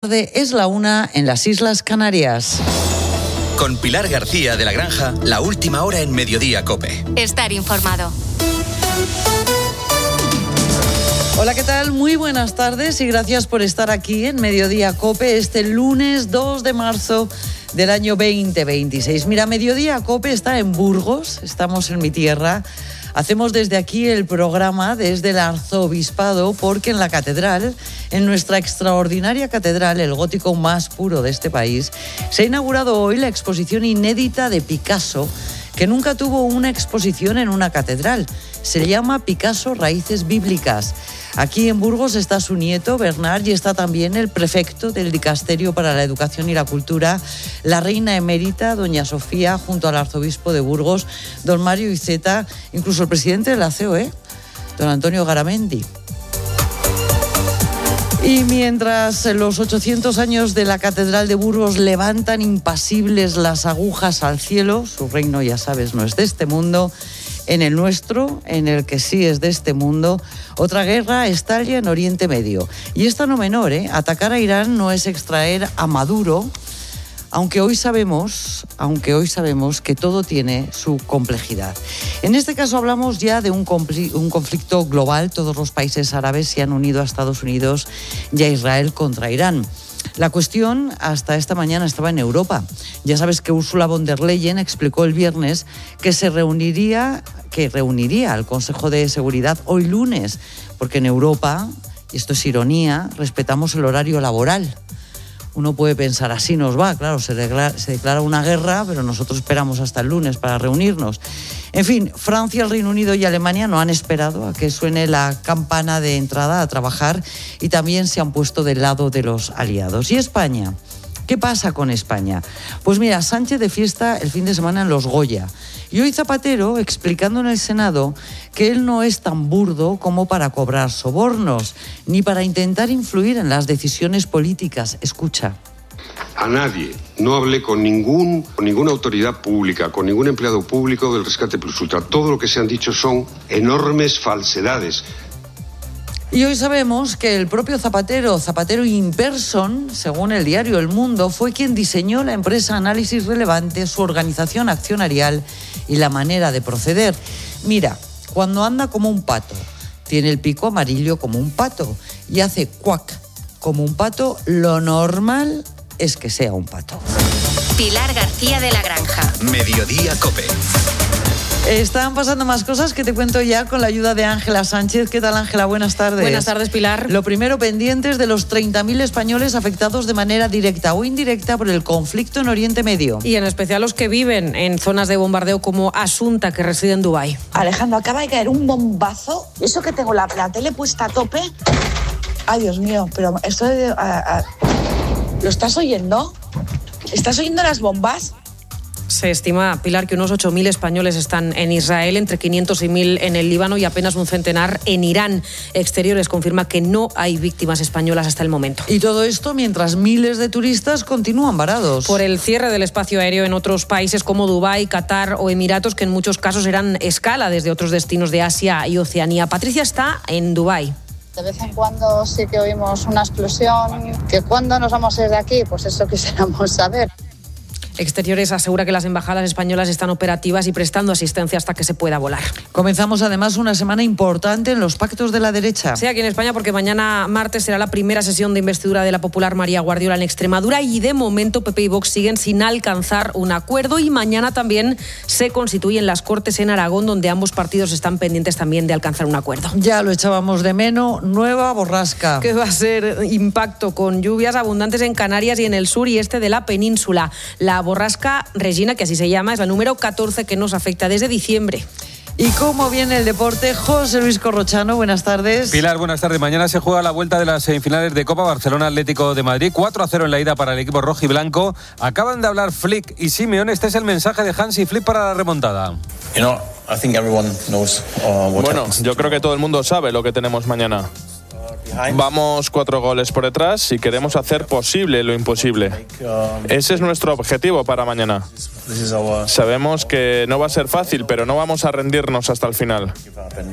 Es la 1 en las Islas Canarias. Con Pilar García de la Granja, la última hora en Mediodía COPE. Estar informado. Hola, ¿qué tal? Muy buenas tardes y gracias por estar aquí en Mediodía COPE este lunes 2 de marzo del año 2026. Mira, Mediodía COPE está en Burgos, estamos en mi tierra. Hacemos desde aquí el programa desde el Arzobispado porque en la catedral, en nuestra extraordinaria catedral, el gótico más puro de este país, se ha inaugurado hoy la exposición inédita de Picasso, que nunca tuvo una exposición en una catedral. Se llama Picasso Raíces Bíblicas. Aquí en Burgos está su nieto, Bernard, y está también el prefecto del Dicasterio para la Educación y la Cultura, la reina emérita, doña Sofía, junto al arzobispo de Burgos, don Mario Iceta, incluso el presidente de la COE, don Antonio Garamendi. Y mientras los 800 años de la Catedral de Burgos levantan impasibles las agujas al cielo, su reino, ya sabes, no es de este mundo, en el nuestro, en el que sí es de este mundo, otra guerra estalla en Oriente Medio. Y esta no menor, Atacar a Irán no es extraer a Maduro, aunque hoy sabemos que todo tiene su complejidad. En este caso hablamos ya de un conflicto global. Todos los países árabes se han unido a Estados Unidos y a Israel contra Irán. La cuestión hasta esta mañana estaba en Europa. Ya sabes que Ursula von der Leyen explicó el viernes que reuniría al Consejo de Seguridad hoy lunes, porque en Europa, y esto es ironía, respetamos el horario laboral. Uno puede pensar, así nos va, claro, se declara una guerra, pero nosotros esperamos hasta el lunes para reunirnos. En fin, Francia, el Reino Unido y Alemania no han esperado a que suene la campana de entrada a trabajar y también se han puesto del lado de los aliados. ¿Y España? ¿Qué pasa con España? Pues mira, Sánchez de fiesta el fin de semana en los Goya. Y hoy Zapatero explicando en el Senado que él no es tan burdo como para cobrar sobornos, ni para intentar influir en las decisiones políticas. Escucha. A nadie, no hablé con ninguna autoridad pública, con ningún empleado público del Rescate Plus Ultra. Todo lo que se han dicho son enormes falsedades. Y hoy sabemos que el propio Zapatero in person, según el diario El Mundo, fue quien diseñó la empresa Análisis Relevante, su organización accionarial y la manera de proceder. Mira, cuando anda como un pato, tiene el pico amarillo como un pato y hace cuac como un pato, lo normal es que sea un pato. Pilar García de la Granja. Mediodía COPE. Están pasando más cosas que te cuento ya con la ayuda de Ángela Sánchez. ¿Qué tal, Ángela? Buenas tardes. Buenas tardes, Pilar. Lo primero, pendientes de los 30.000 españoles afectados de manera directa o indirecta por el conflicto en Oriente Medio. Y en especial los que viven en zonas de bombardeo como Asunta, que reside en Dubái. Alejandro, acaba de caer un bombazo. Eso que tengo la tele puesta a tope. Ay, Dios mío, pero esto ¿lo estás oyendo? ¿Estás oyendo las bombas? Se estima, Pilar, que unos 8.000 españoles están en Israel, entre 500 y 1.000 en el Líbano y apenas un centenar en Irán. Exteriores confirma que no hay víctimas españolas hasta el momento. Y todo esto mientras miles de turistas continúan varados. Por el cierre del espacio aéreo en otros países como Dubái, Qatar o Emiratos, que en muchos casos eran escala desde otros destinos de Asia y Oceanía. Patricia está en Dubái. De vez en cuando sí que oímos una explosión. ¿Que cuándo nos vamos a ir de aquí? Pues eso quisiéramos saber. Exteriores asegura que las embajadas españolas están operativas y prestando asistencia hasta que se pueda volar. Comenzamos además una semana importante en los pactos de la derecha. Sí, aquí en España, porque mañana martes será la primera sesión de investidura de la popular María Guardiola en Extremadura y de momento PP y Vox siguen sin alcanzar un acuerdo y mañana también se constituyen las Cortes en Aragón, donde ambos partidos están pendientes también de alcanzar un acuerdo. Ya lo echábamos de menos, nueva borrasca. Que va a ser impacto con lluvias abundantes en Canarias y en el sur y este de la península. La borrasca Regina, que así se llama, es la número 14 que nos afecta desde diciembre. ¿Y cómo viene el deporte? José Luis Corrochano, buenas tardes. Pilar, buenas tardes. Mañana se juega la vuelta de las semifinales de Copa Barcelona Atlético de Madrid. 4-0 en la ida para el equipo rojo y blanco. Acaban de hablar Flick y Simeone. Este es el mensaje de Hansi Flick para la remontada. Bueno, yo creo que todo el mundo sabe lo que tenemos mañana. Vamos 4 goles por detrás y queremos hacer posible lo imposible. Ese es nuestro objetivo para mañana. Sabemos que no va a ser fácil, pero no vamos a rendirnos hasta el final.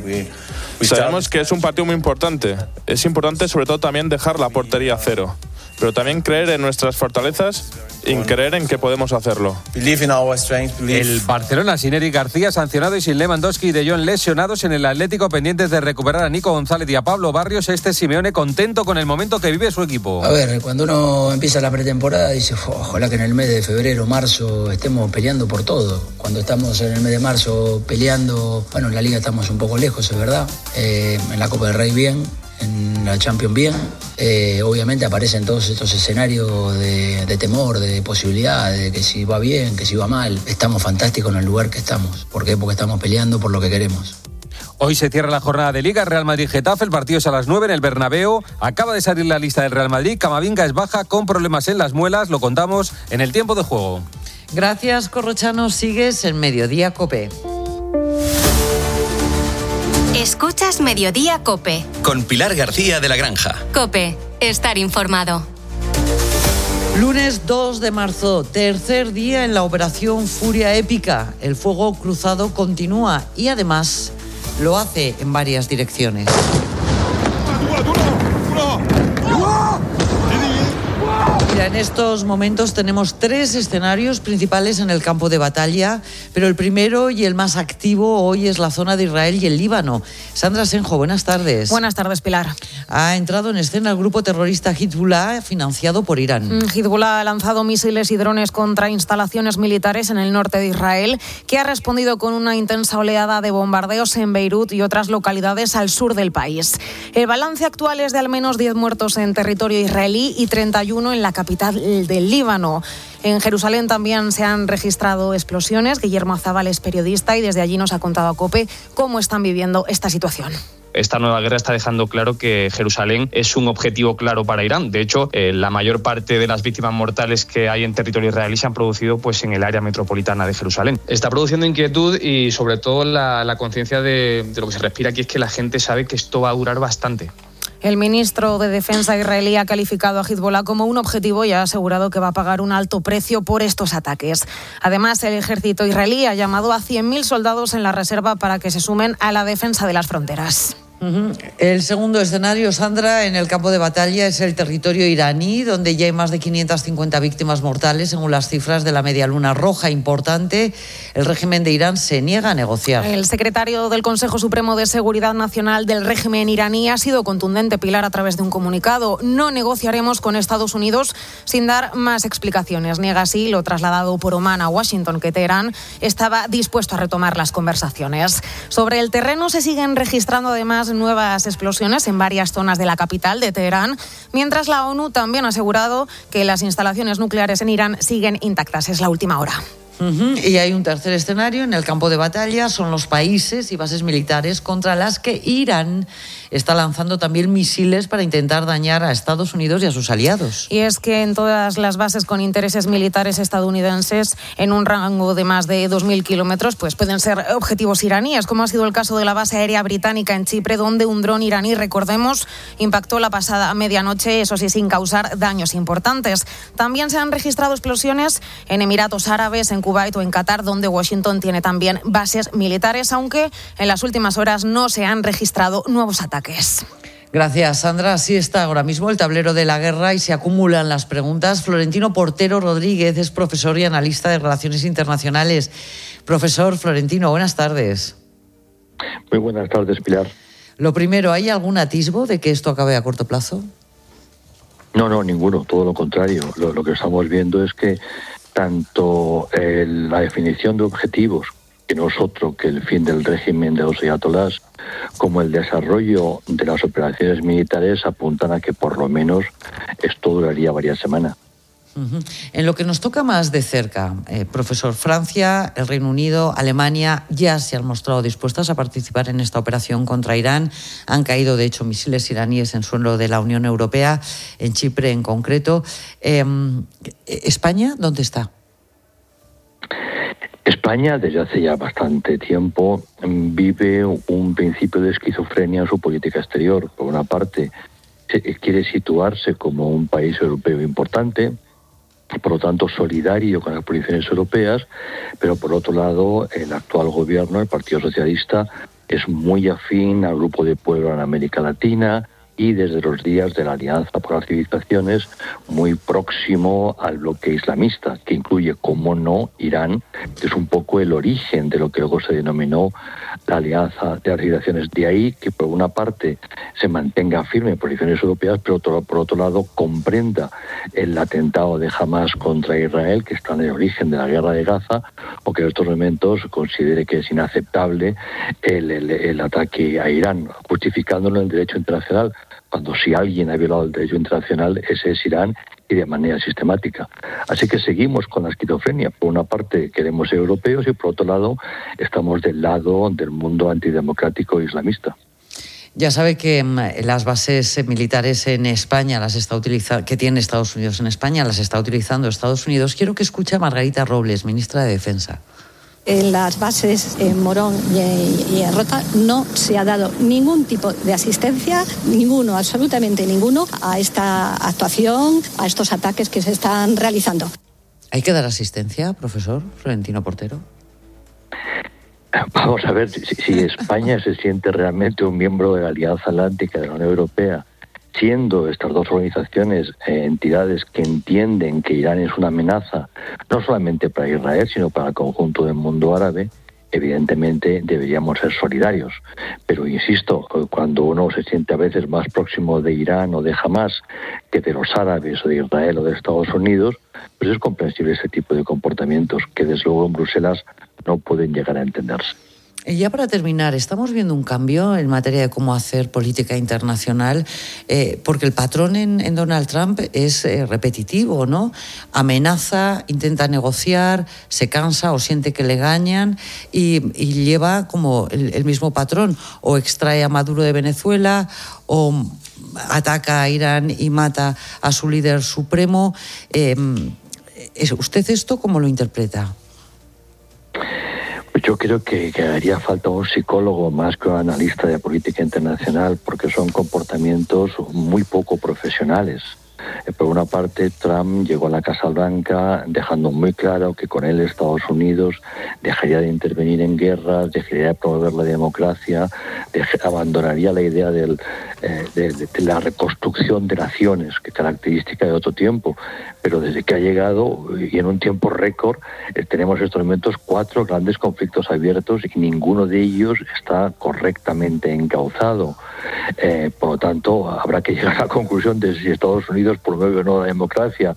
Sabemos que es un partido muy importante. Es importante sobre todo también dejar la portería a cero. pero también creer en nuestras fortalezas y creer en que podemos hacerlo. El Barcelona sin Eric García sancionado y sin Lewandowski y De Jong lesionados en el Atlético, pendientes de recuperar a Nico González y a Pablo Barrios. Simeone contento con el momento que vive su equipo. A ver, cuando uno empieza la pretemporada dice, ojalá que en el mes de febrero, marzo estemos peleando por todo. Cuando estamos en el mes de marzo peleando, bueno, en la Liga estamos un poco lejos, es verdad. En la Copa del Rey bien, en la Champions bien. Obviamente aparecen todos estos escenarios de temor, de posibilidad, de que si va bien, que si va mal. Estamos fantásticos en el lugar que estamos. ¿Por qué? Porque estamos peleando por lo que queremos. Hoy se cierra la jornada de Liga, Real Madrid-Getafe, el partido es a las 9 en el Bernabéu. Acaba de salir la lista del Real Madrid, Camavinga es baja con problemas en las muelas, lo contamos en el tiempo de juego. Gracias, Corrochano, sigues en Mediodía COPE. Escuchas Mediodía COPE. Con Pilar García de la Granja. COPE, estar informado. Lunes 2 de marzo, tercer día en la operación Furia Épica. El fuego cruzado continúa y además lo hace en varias direcciones. Mira, en estos momentos tenemos 3 escenarios principales en el campo de batalla, pero el primero y el más activo hoy es la zona de Israel y el Líbano. Sandra Senjo, buenas tardes. Buenas tardes, Pilar. Ha entrado en escena el grupo terrorista Hezbollah, financiado por Irán. Hezbollah ha lanzado misiles y drones contra instalaciones militares en el norte de Israel, que ha respondido con una intensa oleada de bombardeos en Beirut y otras localidades al sur del país. El balance actual es de al menos 10 muertos en territorio israelí y 31 en la capital del Líbano. En Jerusalén también se han registrado explosiones. Guillermo Azabal es periodista y desde allí nos ha contado a COPE cómo están viviendo esta situación. Esta nueva guerra está dejando claro que Jerusalén es un objetivo claro para Irán. De hecho, la mayor parte de las víctimas mortales que hay en territorio israelí se han producido pues, en el área metropolitana de Jerusalén. Está produciendo inquietud y sobre todo la conciencia de lo que se respira aquí es que la gente sabe que esto va a durar bastante. El ministro de Defensa israelí ha calificado a Hezbollah como un objetivo y ha asegurado que va a pagar un alto precio por estos ataques. Además, el ejército israelí ha llamado a 100.000 soldados en la reserva para que se sumen a la defensa de las fronteras. El segundo escenario, Sandra, en el campo de batalla es el territorio iraní, donde ya hay más de 550 víctimas mortales, según las cifras de la Media Luna Roja. Importante, el régimen de Irán se niega a negociar. El secretario del Consejo Supremo de Seguridad Nacional del régimen iraní ha sido contundente, Pilar, a través de un comunicado. No negociaremos con Estados Unidos sin dar más explicaciones. Niega así lo trasladado por Omán a Washington, que Teherán estaba dispuesto a retomar las conversaciones. Sobre el terreno se siguen registrando además nuevas explosiones en varias zonas de la capital de Teherán, mientras la ONU también ha asegurado que las instalaciones nucleares en Irán siguen intactas. Es la última hora. Y hay un tercer escenario en el campo de batalla, son los países y bases militares contra las que Irán está lanzando también misiles para intentar dañar a Estados Unidos y a sus aliados. Y es que en todas las bases con intereses militares estadounidenses en un rango de más de 2.000 kilómetros pues pueden ser objetivos iraníes, como ha sido el caso de la base aérea británica en Chipre, donde un dron iraní, recordemos, impactó la pasada medianoche, eso sí, sin causar daños importantes. También se han registrado explosiones en Emiratos Árabes, en Kuwait o en Qatar, donde Washington tiene también bases militares, aunque en las últimas horas no se han registrado nuevos ataques. Gracias, Sandra. Así está ahora mismo el tablero de la guerra y se acumulan las preguntas. Florentino Portero Rodríguez es profesor y analista de Relaciones Internacionales. Profesor Florentino, buenas tardes. Muy buenas tardes, Pilar. Lo primero, ¿hay algún atisbo de que esto acabe a corto plazo? No, ninguno, todo lo contrario. Lo que estamos viendo es que tanto la definición de objetivos, que no es otro que el fin del régimen de los ayatolás, como el desarrollo de las operaciones militares apuntan a que por lo menos esto duraría varias semanas. En lo que nos toca más de cerca, profesor, Francia, el Reino Unido, Alemania ya se han mostrado dispuestas a participar en esta operación contra Irán. Han caído, de hecho, misiles iraníes en suelo de la Unión Europea, en Chipre en concreto. ¿España dónde está? España, desde hace ya bastante tiempo, vive un principio de esquizofrenia en su política exterior. Por una parte, quiere situarse como un país europeo importante, por lo tanto solidario con las posiciones europeas, pero por otro lado el actual gobierno, el Partido Socialista, es muy afín al grupo de pueblo en América Latina, y desde los días de la Alianza por las Civilizaciones, muy próximo al bloque islamista, que incluye, como no, Irán, que es un poco el origen de lo que luego se denominó la Alianza de las Civilizaciones. De ahí que, por una parte, se mantenga firme en posiciones europeas, pero por otro lado comprenda el atentado de Hamas contra Israel, que está en el origen de la guerra de Gaza, o que en estos momentos considere que es inaceptable el ataque a Irán, justificándolo en el derecho internacional, cuando si alguien ha violado el derecho internacional, ese es Irán, y de manera sistemática. Así que seguimos con la esquizofrenia. Por una parte queremos ser europeos y por otro lado estamos del lado del mundo antidemocrático islamista. Ya sabe que las bases militares en España las está utilizando, que tiene Estados Unidos en España, las está utilizando Estados Unidos. Quiero que escuche a Margarita Robles, ministra de Defensa. En las bases en Morón y en Rota no se ha dado ningún tipo de asistencia, ninguno, absolutamente ninguno, a esta actuación, a estos ataques que se están realizando. ¿Hay que dar asistencia, profesor Florentino Portero? Vamos a ver, si España se siente realmente un miembro de la Alianza Atlántica de la Unión Europea, siendo estas dos organizaciones entidades que entienden que Irán es una amenaza, no solamente para Israel, sino para el conjunto del mundo árabe, evidentemente deberíamos ser solidarios. Pero insisto, cuando uno se siente a veces más próximo de Irán o de Hamas que de los árabes o de Israel o de Estados Unidos, pues es comprensible ese tipo de comportamientos que desde luego en Bruselas no pueden llegar a entenderse. Y ya para terminar, estamos viendo un cambio en materia de cómo hacer política internacional, porque el patrón en Donald Trump es repetitivo, ¿no? Amenaza, intenta negociar, se cansa o siente que le engañan y lleva como el mismo patrón, o extrae a Maduro de Venezuela o ataca a Irán y mata a su líder supremo. ¿Usted esto cómo lo interpreta? Yo creo que haría falta un psicólogo más que un analista de política internacional, porque son comportamientos muy poco profesionales. Por una parte, Trump llegó a la Casa Blanca dejando muy claro que con él Estados Unidos dejaría de intervenir en guerras, dejaría de promover la democracia, abandonaría la idea de la reconstrucción de naciones, que es característica de otro tiempo. Pero desde que ha llegado, y en un tiempo récord, tenemos en estos momentos 4 grandes conflictos abiertos y ninguno de ellos está correctamente encauzado. Por lo tanto, habrá que llegar a la conclusión de si Estados Unidos promueve o no la democracia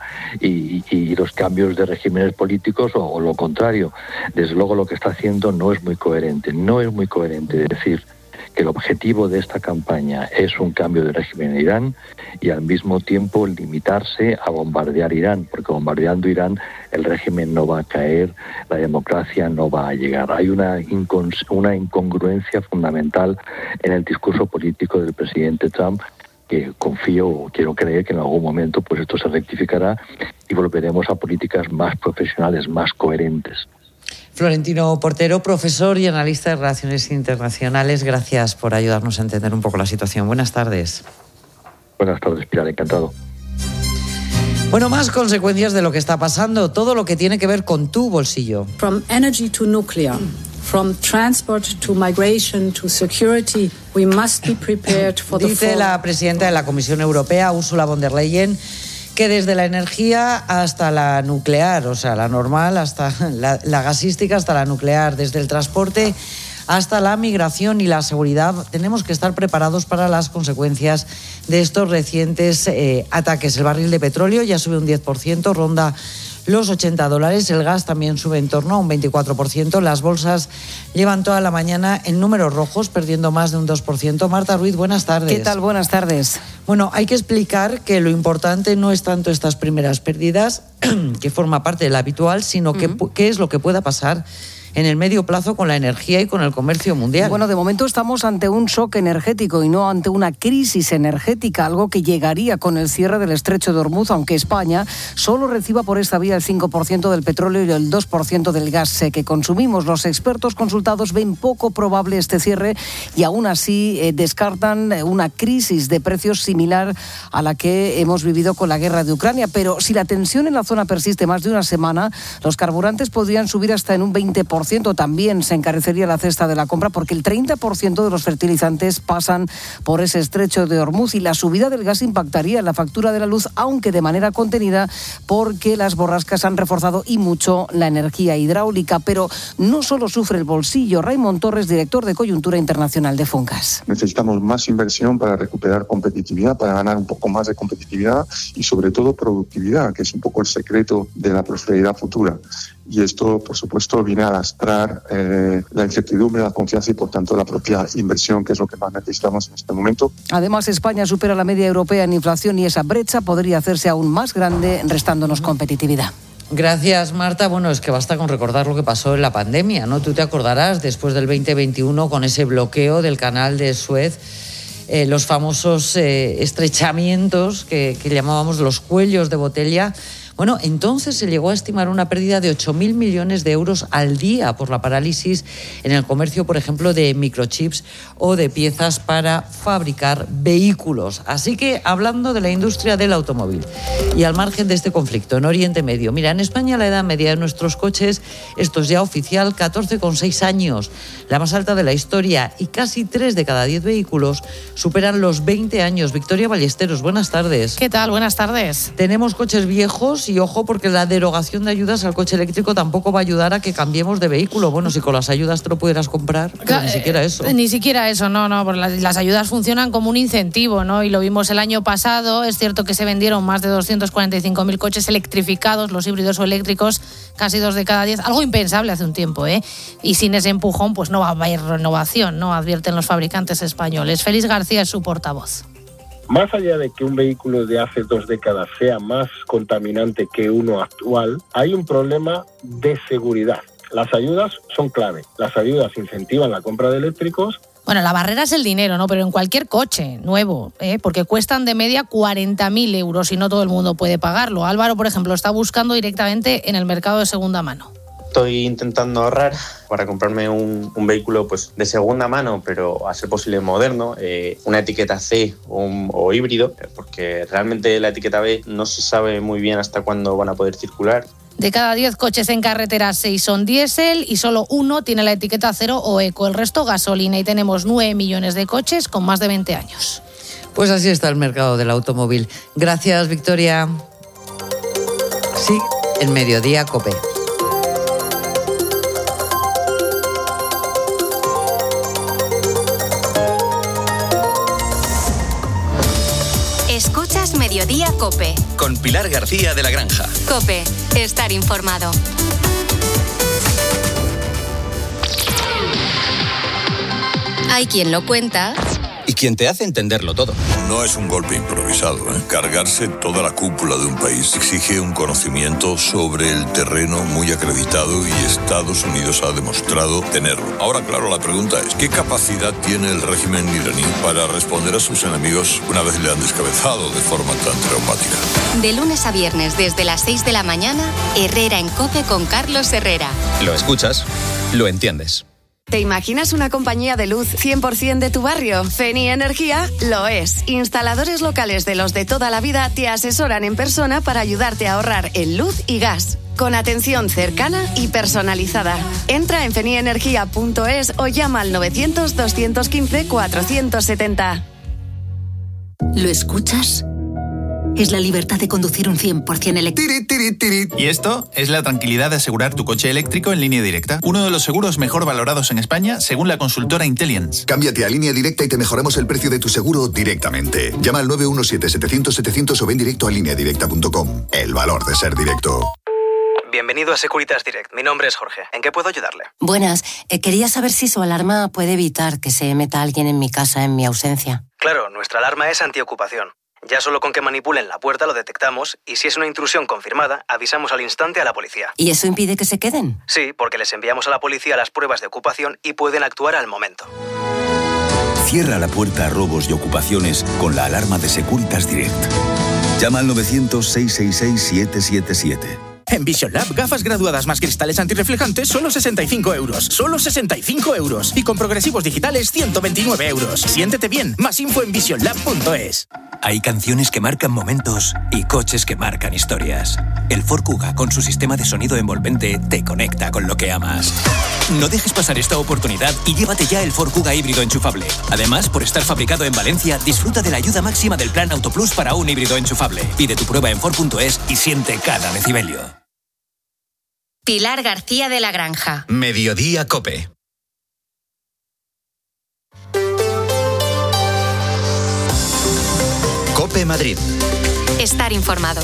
y los cambios de regímenes políticos o lo contrario. Desde luego lo que está haciendo no es muy coherente. No es muy coherente decir que el objetivo de esta campaña es un cambio de régimen en Irán y al mismo tiempo limitarse a bombardear Irán, porque bombardeando Irán el régimen no va a caer, la democracia no va a llegar. Hay una incongruencia fundamental en el discurso político del presidente Trump, que quiero creer que en algún momento pues esto se rectificará y volveremos a políticas más profesionales, más coherentes. Florentino Portero, profesor y analista de Relaciones Internacionales, gracias por ayudarnos a entender un poco la situación. Buenas tardes. Buenas tardes, Pilar, encantado. Bueno, más consecuencias de lo que está pasando, todo lo que tiene que ver con tu bolsillo. From energy to nuclear, from transport to migration to security, we must be prepared for the fall. Dice la presidenta de la Comisión Europea, Ursula von der Leyen, que desde la energía hasta la nuclear, o sea, la normal, hasta la gasística hasta la nuclear, desde el transporte hasta la migración y la seguridad, tenemos que estar preparados para las consecuencias de estos recientes ataques. El barril de petróleo ya sube un 10%, ronda los $80. El gas también sube en torno a un 24%. Las bolsas llevan toda la mañana en números rojos, perdiendo más de un 2%. Marta Ruiz, buenas tardes. ¿Qué tal? Buenas tardes. Bueno, hay que explicar que lo importante no es tanto estas primeras pérdidas, que forma parte del habitual, sino qué es lo que pueda pasar en el medio plazo con la energía y con el comercio mundial. Bueno, de momento estamos ante un shock energético y no ante una crisis energética, algo que llegaría con el cierre del estrecho de Hormuz, aunque España solo reciba por esta vía el 5% del petróleo y el 2% del gas que consumimos. Los expertos consultados ven poco probable este cierre y aún así descartan una crisis de precios similar a la que hemos vivido con la guerra de Ucrania. Pero si la tensión en la zona persiste más de una semana, los carburantes podrían subir hasta en un 20%. 30%. También se encarecería la cesta de la compra porque el 30% de los fertilizantes pasan por ese estrecho de Hormuz, y la subida del gas impactaría en la factura de la luz, aunque de manera contenida, porque las borrascas han reforzado y mucho la energía hidráulica. Pero no solo sufre el bolsillo. Raymond Torres, director de Coyuntura Internacional de Funcas. Necesitamos más inversión para recuperar competitividad, para ganar un poco más de competitividad y sobre todo productividad, que es un poco el secreto de la prosperidad futura. Y esto, por supuesto, viene a lastrar la incertidumbre, la confianza y, por tanto, la propia inversión, que es lo que más necesitamos en este momento. Además, España supera la media europea en inflación y esa brecha podría hacerse aún más grande, restándonos competitividad. Gracias, Marta. Bueno, es que basta con recordar lo que pasó en la pandemia, ¿no? Tú te acordarás, después del 2021, con ese bloqueo del canal de Suez, los famosos estrechamientos que llamábamos los cuellos de botella. Bueno, entonces se llegó a estimar una pérdida de 8.000 millones de euros al día por la parálisis en el comercio, por ejemplo, de microchips o de piezas para fabricar vehículos. Así que, hablando de la industria del automóvil y al margen de este conflicto en Oriente Medio, mira, en España la edad media de nuestros coches, esto es ya oficial, 14,6 años, la más alta de la historia, y casi 3 de cada 10 vehículos superan los 20 años. Victoria Ballesteros, buenas tardes. ¿Qué tal? Buenas tardes. Tenemos coches viejos y ojo, porque la derogación de ayudas al coche eléctrico tampoco va a ayudar a que cambiemos de vehículo. Bueno, si con las ayudas te lo pudieras comprar, pero ni siquiera eso. Ni siquiera eso, no, porque las ayudas funcionan como un incentivo, ¿no? Y lo vimos el año pasado. Es cierto que se vendieron más de 245.000 coches electrificados, los híbridos o eléctricos, casi 2 de cada 10, algo impensable hace un tiempo, ¿eh? Y sin ese empujón, pues no va a haber renovación, ¿no? Advierten los fabricantes españoles. Félix García es su portavoz. Más allá de que un vehículo de hace 2 décadas sea más contaminante que uno actual, hay un problema de seguridad. Las ayudas son clave. Las ayudas incentivan la compra de eléctricos. Bueno, la barrera es el dinero, ¿no? Pero en cualquier coche nuevo, porque cuestan de media 40.000 euros y no todo el mundo puede pagarlo. Álvaro, por ejemplo, está buscando directamente en el mercado de segunda mano. Estoy intentando ahorrar para comprarme un vehículo pues de segunda mano, pero a ser posible moderno, una etiqueta C o híbrido, porque realmente la etiqueta B no se sabe muy bien hasta cuándo van a poder circular. De cada 10 coches en carretera, 6 son diésel y solo 1 tiene la etiqueta 0 o eco, el resto gasolina, y tenemos 9 millones de coches con más de 20 años. Pues así está el mercado del automóvil. Gracias, Victoria. Sí, el Mediodía COPE. Escuchas Mediodía COPE. Con Pilar García de la Granja. COPE, estar informado. Hay quien lo cuenta. Y quien te hace entenderlo todo. No es un golpe improvisado, ¿eh? Cargarse toda la cúpula de un país exige un conocimiento sobre el terreno muy acreditado y Estados Unidos ha demostrado tenerlo. Ahora, claro, la pregunta es, ¿qué capacidad tiene el régimen iraní para responder a sus enemigos una vez le han descabezado de forma tan traumática? De lunes a viernes, desde las 6 de la mañana, Herrera en COPE con Carlos Herrera. Lo escuchas, lo entiendes. ¿Te imaginas una compañía de luz 100% de tu barrio? Feni Energía lo es. Instaladores locales de los de toda la vida te asesoran en persona para ayudarte a ahorrar en luz y gas. Con atención cercana y personalizada. Entra en fenienergia.es o llama al 900-215-470. ¿Lo escuchas? Es la libertad de conducir un 100% eléctrico. Y esto es la tranquilidad de asegurar tu coche eléctrico en Línea Directa. Uno de los seguros mejor valorados en España, según la consultora Intelliance. Cámbiate a Línea Directa y te mejoramos el precio de tu seguro directamente. Llama al 917-700-700 o ven directo a lineadirecta.com. El valor de ser directo. Bienvenido a Securitas Direct. Mi nombre es Jorge. ¿En qué puedo ayudarle? Buenas. Quería saber si su alarma puede evitar que se meta alguien en mi casa en mi ausencia. Claro, nuestra alarma es antiocupación. Ya solo con que manipulen la puerta lo detectamos y si es una intrusión confirmada, avisamos al instante a la policía. ¿Y eso impide que se queden? Sí, porque les enviamos a la policía las pruebas de ocupación y pueden actuar al momento. Cierra la puerta a robos y ocupaciones con la alarma de Securitas Direct. Llama al 900-666-777. En Vision Lab, gafas graduadas más cristales antirreflejantes, solo 65 euros. Solo 65 euros. Y con progresivos digitales, 129 euros. Siéntete bien. Más info en visionlab.es. Hay canciones que marcan momentos y coches que marcan historias. El Ford Kuga, con su sistema de sonido envolvente, te conecta con lo que amas. No dejes pasar esta oportunidad y llévate ya el Ford Kuga híbrido enchufable. Además, por estar fabricado en Valencia, disfruta de la ayuda máxima del Plan Autoplus para un híbrido enchufable. Pide tu prueba en Ford.es y siente cada decibelio. Pilar García de la Granja. Mediodía COPE. COPE Madrid. Estar informado.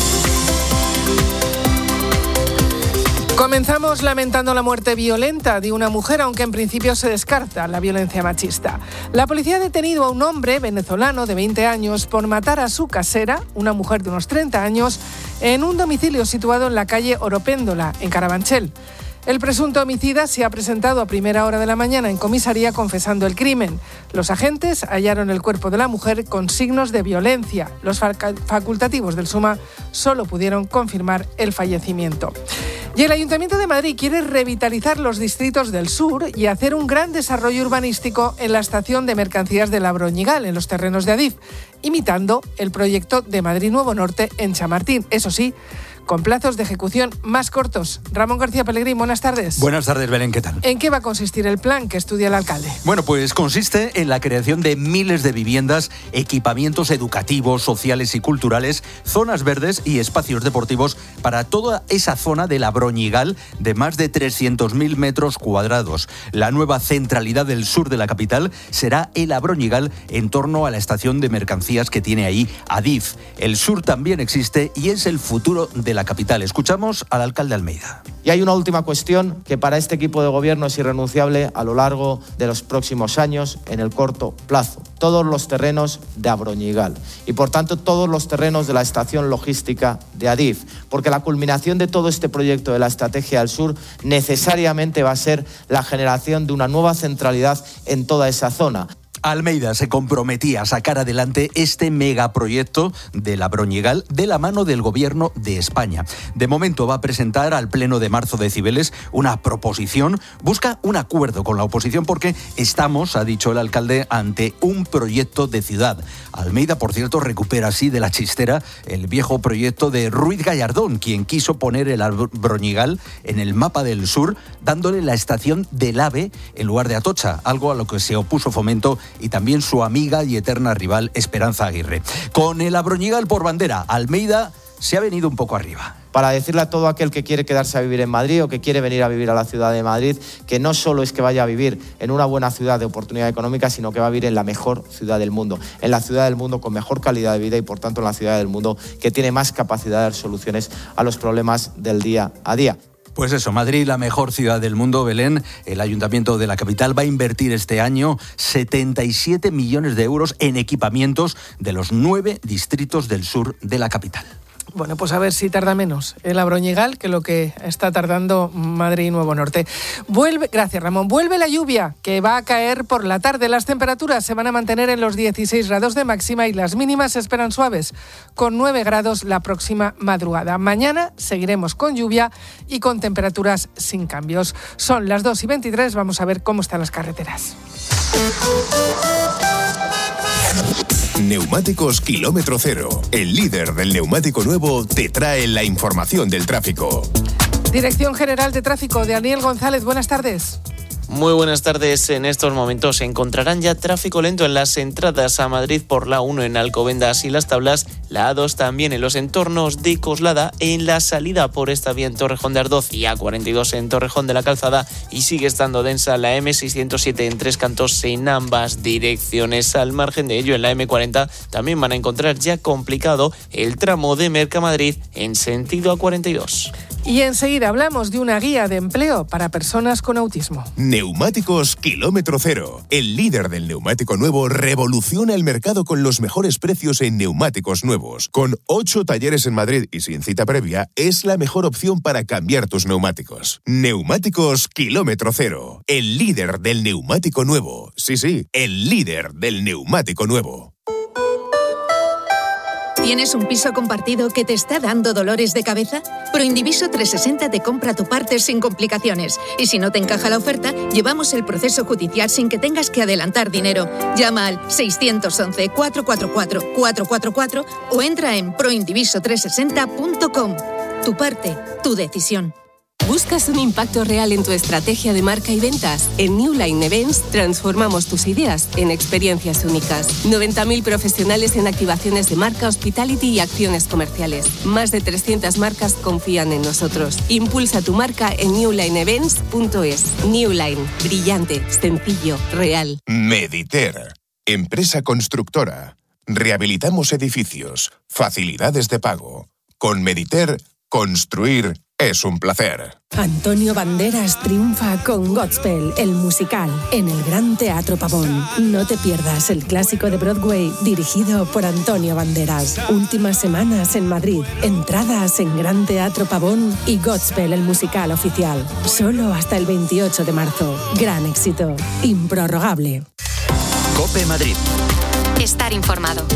Comenzamos lamentando la muerte violenta de una mujer, aunque en principio se descarta la violencia machista. La policía ha detenido a un hombre venezolano de 20 años por matar a su casera, una mujer de unos 30 años, en un domicilio situado en la calle Oropéndola, en Carabanchel. El presunto homicida se ha presentado a primera hora de la mañana en comisaría confesando el crimen. Los agentes hallaron el cuerpo de la mujer con signos de violencia. Los facultativos del SUMA solo pudieron confirmar el fallecimiento. Y el Ayuntamiento de Madrid quiere revitalizar los distritos del sur y hacer un gran desarrollo urbanístico en la estación de mercancías de Labroñigal, en los terrenos de Adif, imitando el proyecto de Madrid Nuevo Norte en Chamartín. Eso sí, con plazos de ejecución más cortos. Ramón García Pellegrín, buenas tardes. Buenas tardes, Belén, ¿qué tal? ¿En qué va a consistir el plan que estudia el alcalde? Bueno, pues consiste en la creación de miles de viviendas, equipamientos educativos, sociales y culturales, zonas verdes y espacios deportivos para toda esa zona de Labroñigal de más de 300.000 metros cuadrados. La nueva centralidad del sur de la capital será el Labroñigal en torno a la estación de mercancías que tiene ahí Adif. El sur también existe y es el futuro de la capital. Escuchamos al alcalde Almeida. Y hay una última cuestión que para este equipo de gobierno es irrenunciable a lo largo de los próximos años, en el corto plazo. Todos los terrenos de Abroñigal y, por tanto, todos los terrenos de la estación logística de Adif, porque la culminación de todo este proyecto de la Estrategia del Sur necesariamente va a ser la generación de una nueva centralidad en toda esa zona. Almeida se comprometía a sacar adelante este megaproyecto de Labroñigal de la mano del Gobierno de España. De momento va a presentar al Pleno de marzo de Cibeles una proposición, busca un acuerdo con la oposición porque estamos, ha dicho el alcalde, ante un proyecto de ciudad. Almeida, por cierto, recupera así de la chistera el viejo proyecto de Ruiz Gallardón, quien quiso poner el Labroñigal en el mapa del sur, dándole la estación del AVE en lugar de Atocha, algo a lo que se opuso Fomento y también su amiga y eterna rival Esperanza Aguirre. Con el Labroñigal por bandera, Almeida se ha venido un poco arriba. Para decirle a todo aquel que quiere quedarse a vivir en Madrid o que quiere venir a vivir a la ciudad de Madrid, que no solo es que vaya a vivir en una buena ciudad de oportunidad económica, sino que va a vivir en la mejor ciudad del mundo, en la ciudad del mundo con mejor calidad de vida y, por tanto, en la ciudad del mundo que tiene más capacidad de dar soluciones a los problemas del día a día. Pues eso, Madrid, la mejor ciudad del mundo, Belén. El Ayuntamiento de la capital va a invertir este año 77 millones de euros en equipamientos de los 9 distritos del sur de la capital. Bueno, pues a ver si tarda menos el Labroñigal que lo que está tardando Madrid Nuevo Norte. Gracias, Ramón. Vuelve la lluvia, que va a caer por la tarde. Las temperaturas se van a mantener en los 16 grados de máxima y las mínimas se esperan suaves, con 9 grados la próxima madrugada. Mañana seguiremos con lluvia y con temperaturas sin cambios. Son las 2:23, vamos a ver cómo están las carreteras. Neumáticos Kilómetro Cero, el líder del neumático nuevo, te trae la información del tráfico. Dirección General de Tráfico, de Daniel González, buenas tardes. Muy buenas tardes. En estos momentos se encontrarán ya tráfico lento en las entradas a Madrid por la 1 en Alcobendas y Las Tablas, la A2 también en los entornos de Coslada, en la salida por esta vía en Torrejón de Ardoz y A42 en Torrejón de la Calzada, y sigue estando densa la M607 en Tres Cantos en ambas direcciones. Al margen de ello, en la M40 también van a encontrar ya complicado el tramo de Mercamadrid en sentido A42. Y enseguida hablamos de una guía de empleo para personas con autismo. Neumáticos Kilómetro Cero. El líder del neumático nuevo revoluciona el mercado con los mejores precios en neumáticos nuevos. Con 8 talleres en Madrid y sin cita previa, es la mejor opción para cambiar tus neumáticos. Neumáticos Kilómetro Cero. El líder del neumático nuevo. Sí, el líder del neumático nuevo. ¿Tienes un piso compartido que te está dando dolores de cabeza? Proindiviso 360 te compra tu parte sin complicaciones. Y si no te encaja la oferta, llevamos el proceso judicial sin que tengas que adelantar dinero. Llama al 611-444-444 o entra en proindiviso360.com. Tu parte, tu decisión. ¿Buscas un impacto real en tu estrategia de marca y ventas? En New Line Events transformamos tus ideas en experiencias únicas. 90.000 profesionales en activaciones de marca, hospitality y acciones comerciales. Más de 300 marcas confían en nosotros. Impulsa tu marca en newlineevents.es. New Line, brillante, sencillo, real. Mediter, empresa constructora. Rehabilitamos edificios, facilidades de pago. Con Mediter, construir es un placer. Antonio Banderas triunfa con Godspell, el musical, en el Gran Teatro Pavón. No te pierdas el clásico de Broadway, dirigido por Antonio Banderas. Últimas semanas en Madrid. Entradas en Gran Teatro Pavón y Godspell, el musical oficial. Solo hasta el 28 de marzo. Gran éxito. Improrrogable. COPE Madrid. Estar informado.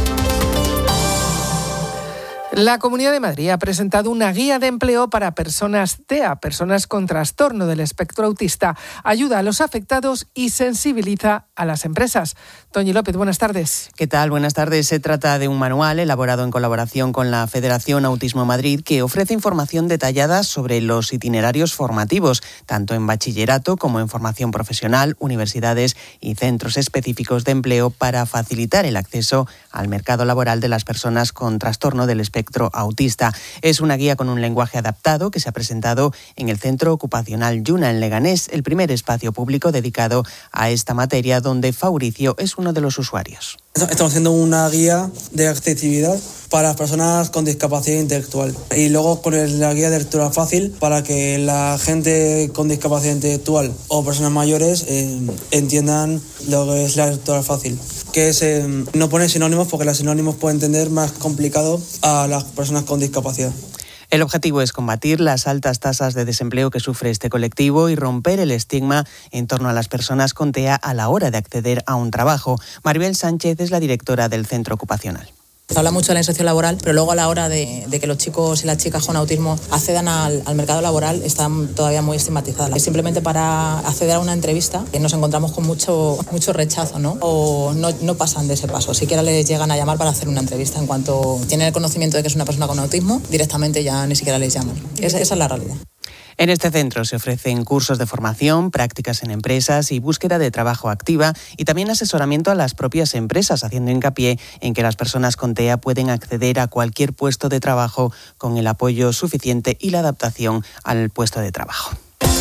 La Comunidad de Madrid ha presentado una guía de empleo para personas TEA, personas con trastorno del espectro autista. Ayuda a los afectados y sensibiliza a las empresas. Toñi López, buenas tardes. ¿Qué tal? Buenas tardes. Se trata de un manual elaborado en colaboración con la Federación Autismo Madrid que ofrece información detallada sobre los itinerarios formativos, tanto en bachillerato como en formación profesional, universidades y centros específicos de empleo para facilitar el acceso al mercado laboral de las personas con trastorno del espectro autista. Es una guía con un lenguaje adaptado que se ha presentado en el Centro Ocupacional Yuna, en Leganés, el primer espacio público dedicado a esta materia, donde Fabricio es uno de los usuarios. Estamos haciendo una guía de accesibilidad para las personas con discapacidad intelectual y luego con la guía de lectura fácil para que la gente con discapacidad intelectual o personas mayores entiendan lo que es la lectura fácil, que es no poner sinónimos porque los sinónimos pueden entender más complicado a las personas con discapacidad. El objetivo es combatir las altas tasas de desempleo que sufre este colectivo y romper el estigma en torno a las personas con TEA a la hora de acceder a un trabajo. Maribel Sánchez es la directora del centro ocupacional. Se habla mucho de la inserción laboral, pero luego a la hora de que los chicos y las chicas con autismo accedan al mercado laboral están todavía muy estigmatizadas. Simplemente para acceder a una entrevista nos encontramos con mucho rechazo, ¿no? O no pasan de ese paso. Siquiera les llegan a llamar para hacer una entrevista. En cuanto tienen el conocimiento de que es una persona con autismo, directamente ya ni siquiera les llaman. Esa es la realidad. En este centro se ofrecen cursos de formación, prácticas en empresas y búsqueda de trabajo activa y también asesoramiento a las propias empresas, haciendo hincapié en que las personas con TEA pueden acceder a cualquier puesto de trabajo con el apoyo suficiente y la adaptación al puesto de trabajo.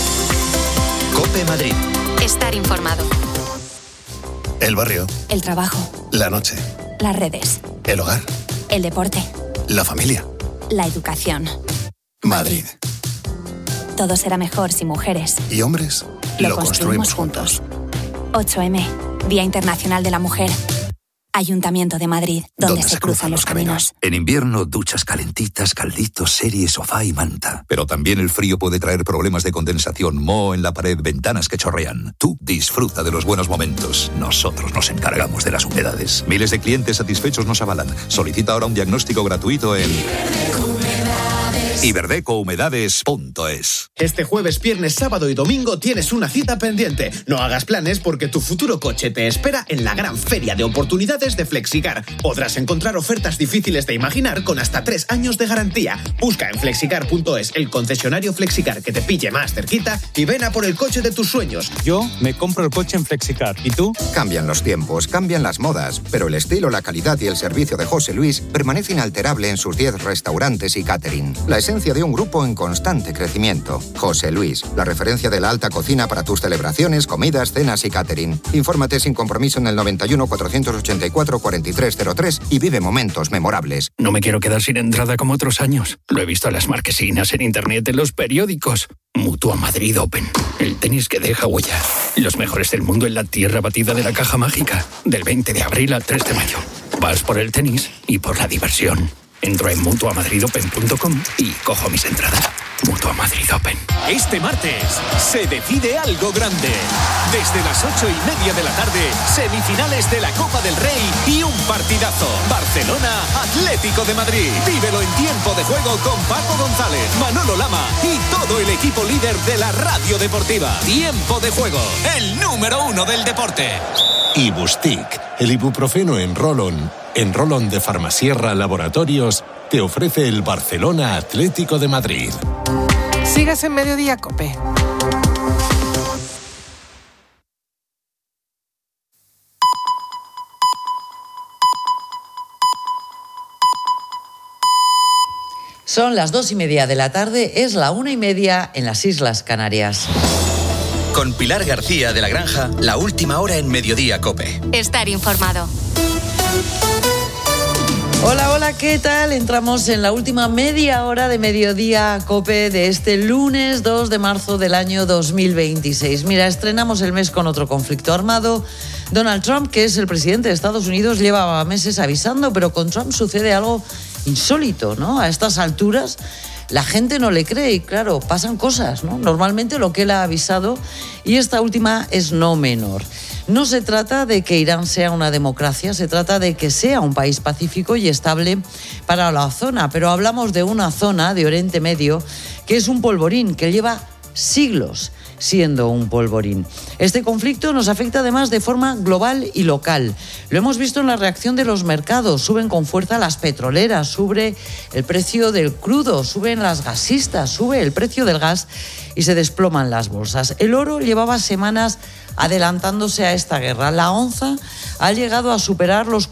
COPE Madrid. Estar informado. El barrio. El trabajo. La noche. Las redes. El hogar. El deporte. La familia. La educación. Madrid. Todo será mejor si mujeres y hombres lo construimos juntos. 8M, Día Internacional de la Mujer. Ayuntamiento de Madrid, donde se cruzan los caminos. En invierno, duchas calentitas, calditos, serie, sofá y manta. Pero también el frío puede traer problemas de condensación, moho en la pared, ventanas que chorrean. Tú disfruta de los buenos momentos. Nosotros nos encargamos de las humedades. Miles de clientes satisfechos nos avalan. Solicita ahora un diagnóstico gratuito en iberdecouhumedades.es. Este jueves, viernes, sábado y domingo tienes una cita pendiente. No hagas planes porque tu futuro coche te espera en la gran feria de oportunidades de Flexicar. Podrás encontrar ofertas difíciles de imaginar con hasta 3 años de garantía. Busca en flexicar.es el concesionario Flexicar que te pille más cerquita y ven a por el coche de tus sueños. Yo me compro el coche en Flexicar. ¿Y tú? Cambian los tiempos, cambian las modas, pero el estilo, la calidad y el servicio de José Luis permanece inalterable en sus 10 restaurantes y catering. La esencia de un grupo en constante crecimiento. José Luis, la referencia de la alta cocina para tus celebraciones, comidas, cenas y catering. Infórmate sin compromiso en el 91 484 4303 y vive momentos memorables. No me quiero quedar sin entrada como otros años. Lo he visto en las marquesinas, en internet, en los periódicos. Mutua Madrid Open, el tenis que deja huella. Los mejores del mundo en la tierra batida de la Caja Mágica. Del 20 de abril al 3 de mayo. Vas por el tenis y por la diversión. Entro en mutuamadridopen.com y cojo mis entradas. Mutua Madrid Open. Este martes se decide algo grande. Desde las 8:30 de la tarde, semifinales de la Copa del Rey y un partidazo. Barcelona, Atlético de Madrid. Vívelo en Tiempo de Juego con Paco González, Manolo Lama y todo el equipo líder de la radio deportiva. Tiempo de Juego, el número 1 del deporte. Ibustic, el ibuprofeno en Rolon de Farmasierra Laboratorios, te ofrece el Barcelona Atlético de Madrid. Sigas en Mediodía COPE. Son las 2:30 de la tarde, es la 1:30 en las Islas Canarias. Con Pilar García de la Granja, la última hora en Mediodía COPE. Estar informado. Hola, hola, ¿qué tal? Entramos en la última media hora de Mediodía COPE de este lunes 2 de marzo del año 2026. Mira, estrenamos el mes con otro conflicto armado. Donald Trump, que es el presidente de Estados Unidos, lleva meses avisando, pero con Trump sucede algo insólito, ¿no? A estas alturas la gente no le cree y, claro, pasan cosas, ¿no? Normalmente lo que él ha avisado, y esta última es no menor. No se trata de que Irán sea una democracia, se trata de que sea un país pacífico y estable para la zona, pero hablamos de una zona de Oriente Medio que es un polvorín, que lleva siglos siendo un polvorín. Este conflicto nos afecta además de forma global y local. Lo hemos visto en la reacción de los mercados. Suben con fuerza las petroleras, sube el precio del crudo, suben las gasistas, sube el precio del gas y se desploman las bolsas. El oro llevaba semanas adelantándose a esta guerra. La onza ha llegado a superar los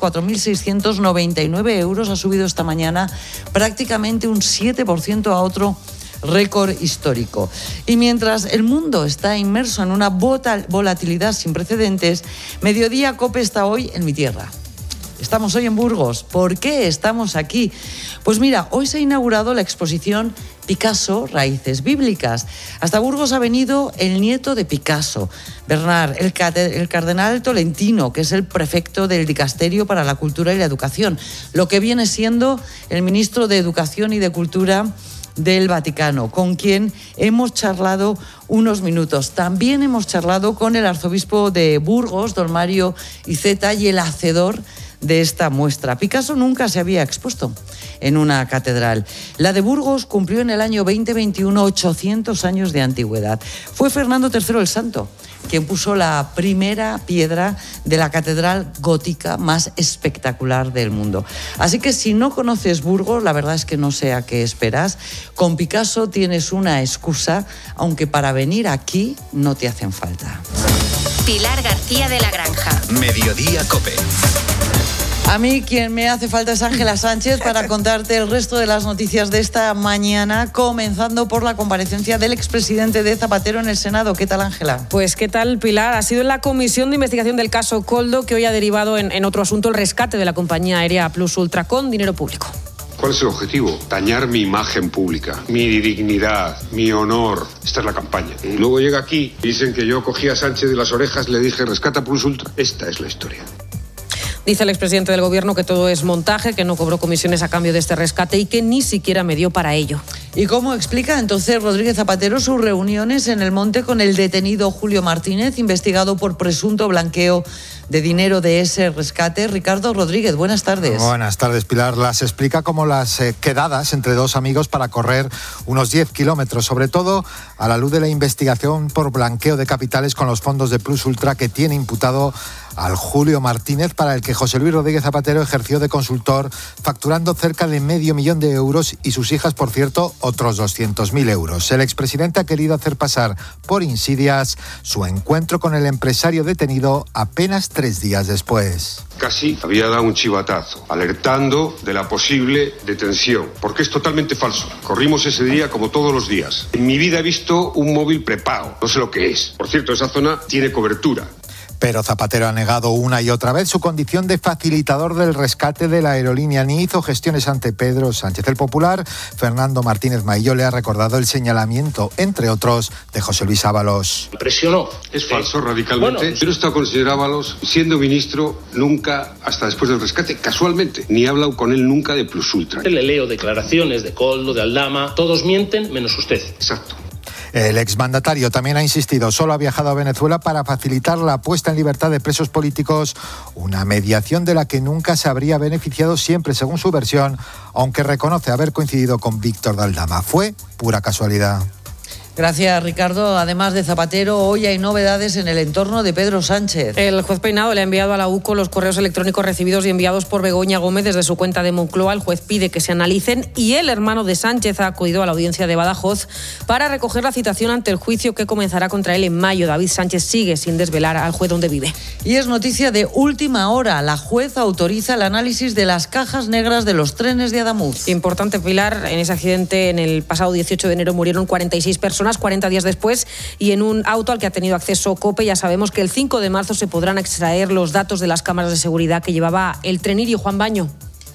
4.699 euros, ha subido esta mañana prácticamente un 7% a otro récord histórico. Y mientras el mundo está inmerso en una volatilidad sin precedentes, Mediodía COPE está hoy en mi tierra. Estamos hoy en Burgos. ¿Por qué estamos aquí? Pues mira, hoy se ha inaugurado la exposición Picasso, Raíces Bíblicas. Hasta Burgos ha venido el nieto de Picasso, Bernard, el cardenal Tolentino, que es el prefecto del Dicasterio para la Cultura y la Educación, lo que viene siendo el ministro de Educación y de Cultura del Vaticano, con quien hemos charlado unos minutos. También hemos charlado con el arzobispo de Burgos, don Mario Iceta, y el hacedor de esta muestra. Picasso nunca se había expuesto en una catedral. La de Burgos cumplió en el año 2021 800 años de antigüedad. Fue Fernando III el Santo quien puso la primera piedra de la catedral gótica más espectacular del mundo. Así que si no conoces Burgos, la verdad es que no sé a qué esperas. Con Picasso tienes una excusa, aunque para venir aquí no te hacen falta. Pilar García de la Granja. Mediodía COPE. A mí quien me hace falta es Ángela Sánchez para contarte el resto de las noticias de esta mañana, comenzando por la comparecencia del expresidente de Zapatero en el Senado. ¿Qué tal, Ángela? Pues qué tal, Pilar. Ha sido en la comisión de investigación del caso Koldo que hoy ha derivado en otro asunto, el rescate de la compañía aérea Plus Ultra con dinero público. ¿Cuál es el objetivo? Dañar mi imagen pública, mi dignidad, mi honor. Esta es la campaña. Y luego llega aquí y dicen que yo cogí a Sánchez de las orejas, le dije rescata Plus Ultra. Esta es la historia. Dice el expresidente del Gobierno que todo es montaje, que no cobró comisiones a cambio de este rescate y que ni siquiera me dio para ello. ¿Y cómo explica entonces Rodríguez Zapatero sus reuniones en el Monte con el detenido Julio Martínez, investigado por presunto blanqueo de dinero de ese rescate? Ricardo Rodríguez, buenas tardes. Buenas tardes, Pilar. Las explica como las quedadas entre dos amigos para correr unos 10 kilómetros, sobre todo a la luz de la investigación por blanqueo de capitales con los fondos de Plus Ultra que tiene imputado al Julio Martínez, para el que José Luis Rodríguez Zapatero ejerció de consultor, facturando cerca de $500,000 euros y sus hijas, por cierto, otros 200.000 euros. El expresidente ha querido hacer pasar por insidias su encuentro con el empresario detenido apenas 3 días después. Casi había dado un chivatazo, alertando de la posible detención, porque es totalmente falso. Corrimos ese día como todos los días. En mi vida he visto un móvil prepago, no sé lo que es. Por cierto, esa zona tiene cobertura. Pero Zapatero ha negado una y otra vez su condición de facilitador del rescate de la aerolínea, ni hizo gestiones ante Pedro Sánchez. El popular Fernando Martínez Maillo le ha recordado el señalamiento, entre otros, de José Luis Ábalos. Presionó. Es falso radicalmente. Yo no he estado con el señor Ábalos siendo ministro nunca, hasta después del rescate, casualmente. Ni he hablado con él nunca de Plus Ultra. Le leo declaraciones de Koldo, de Aldama. Todos mienten menos usted. Exacto. El exmandatario también ha insistido, solo ha viajado a Venezuela para facilitar la puesta en libertad de presos políticos, una mediación de la que nunca se habría beneficiado siempre, según su versión, aunque reconoce haber coincidido con Víctor de Aldama. Fue pura casualidad. Gracias, Ricardo. Además de Zapatero, hoy hay novedades en el entorno de Pedro Sánchez. El juez Peinado le ha enviado a la UCO los correos electrónicos recibidos y enviados por Begoña Gómez desde su cuenta de Moncloa. El juez pide que se analicen y el hermano de Sánchez ha acudido a la audiencia de Badajoz para recoger la citación ante el juicio que comenzará contra él en mayo. David Sánchez sigue sin desvelar al juez dónde vive. Y es noticia de última hora. La jueza autoriza el análisis de las cajas negras de los trenes de Adamuz. Importante, Pilar. En ese accidente, en el pasado 18 de enero, murieron 46 personas. 40 días después, y en un auto al que ha tenido acceso COPE. Ya sabemos que el 5 de marzo se podrán extraer los datos de las cámaras de seguridad que llevaba el tren Irio. Juan Baño.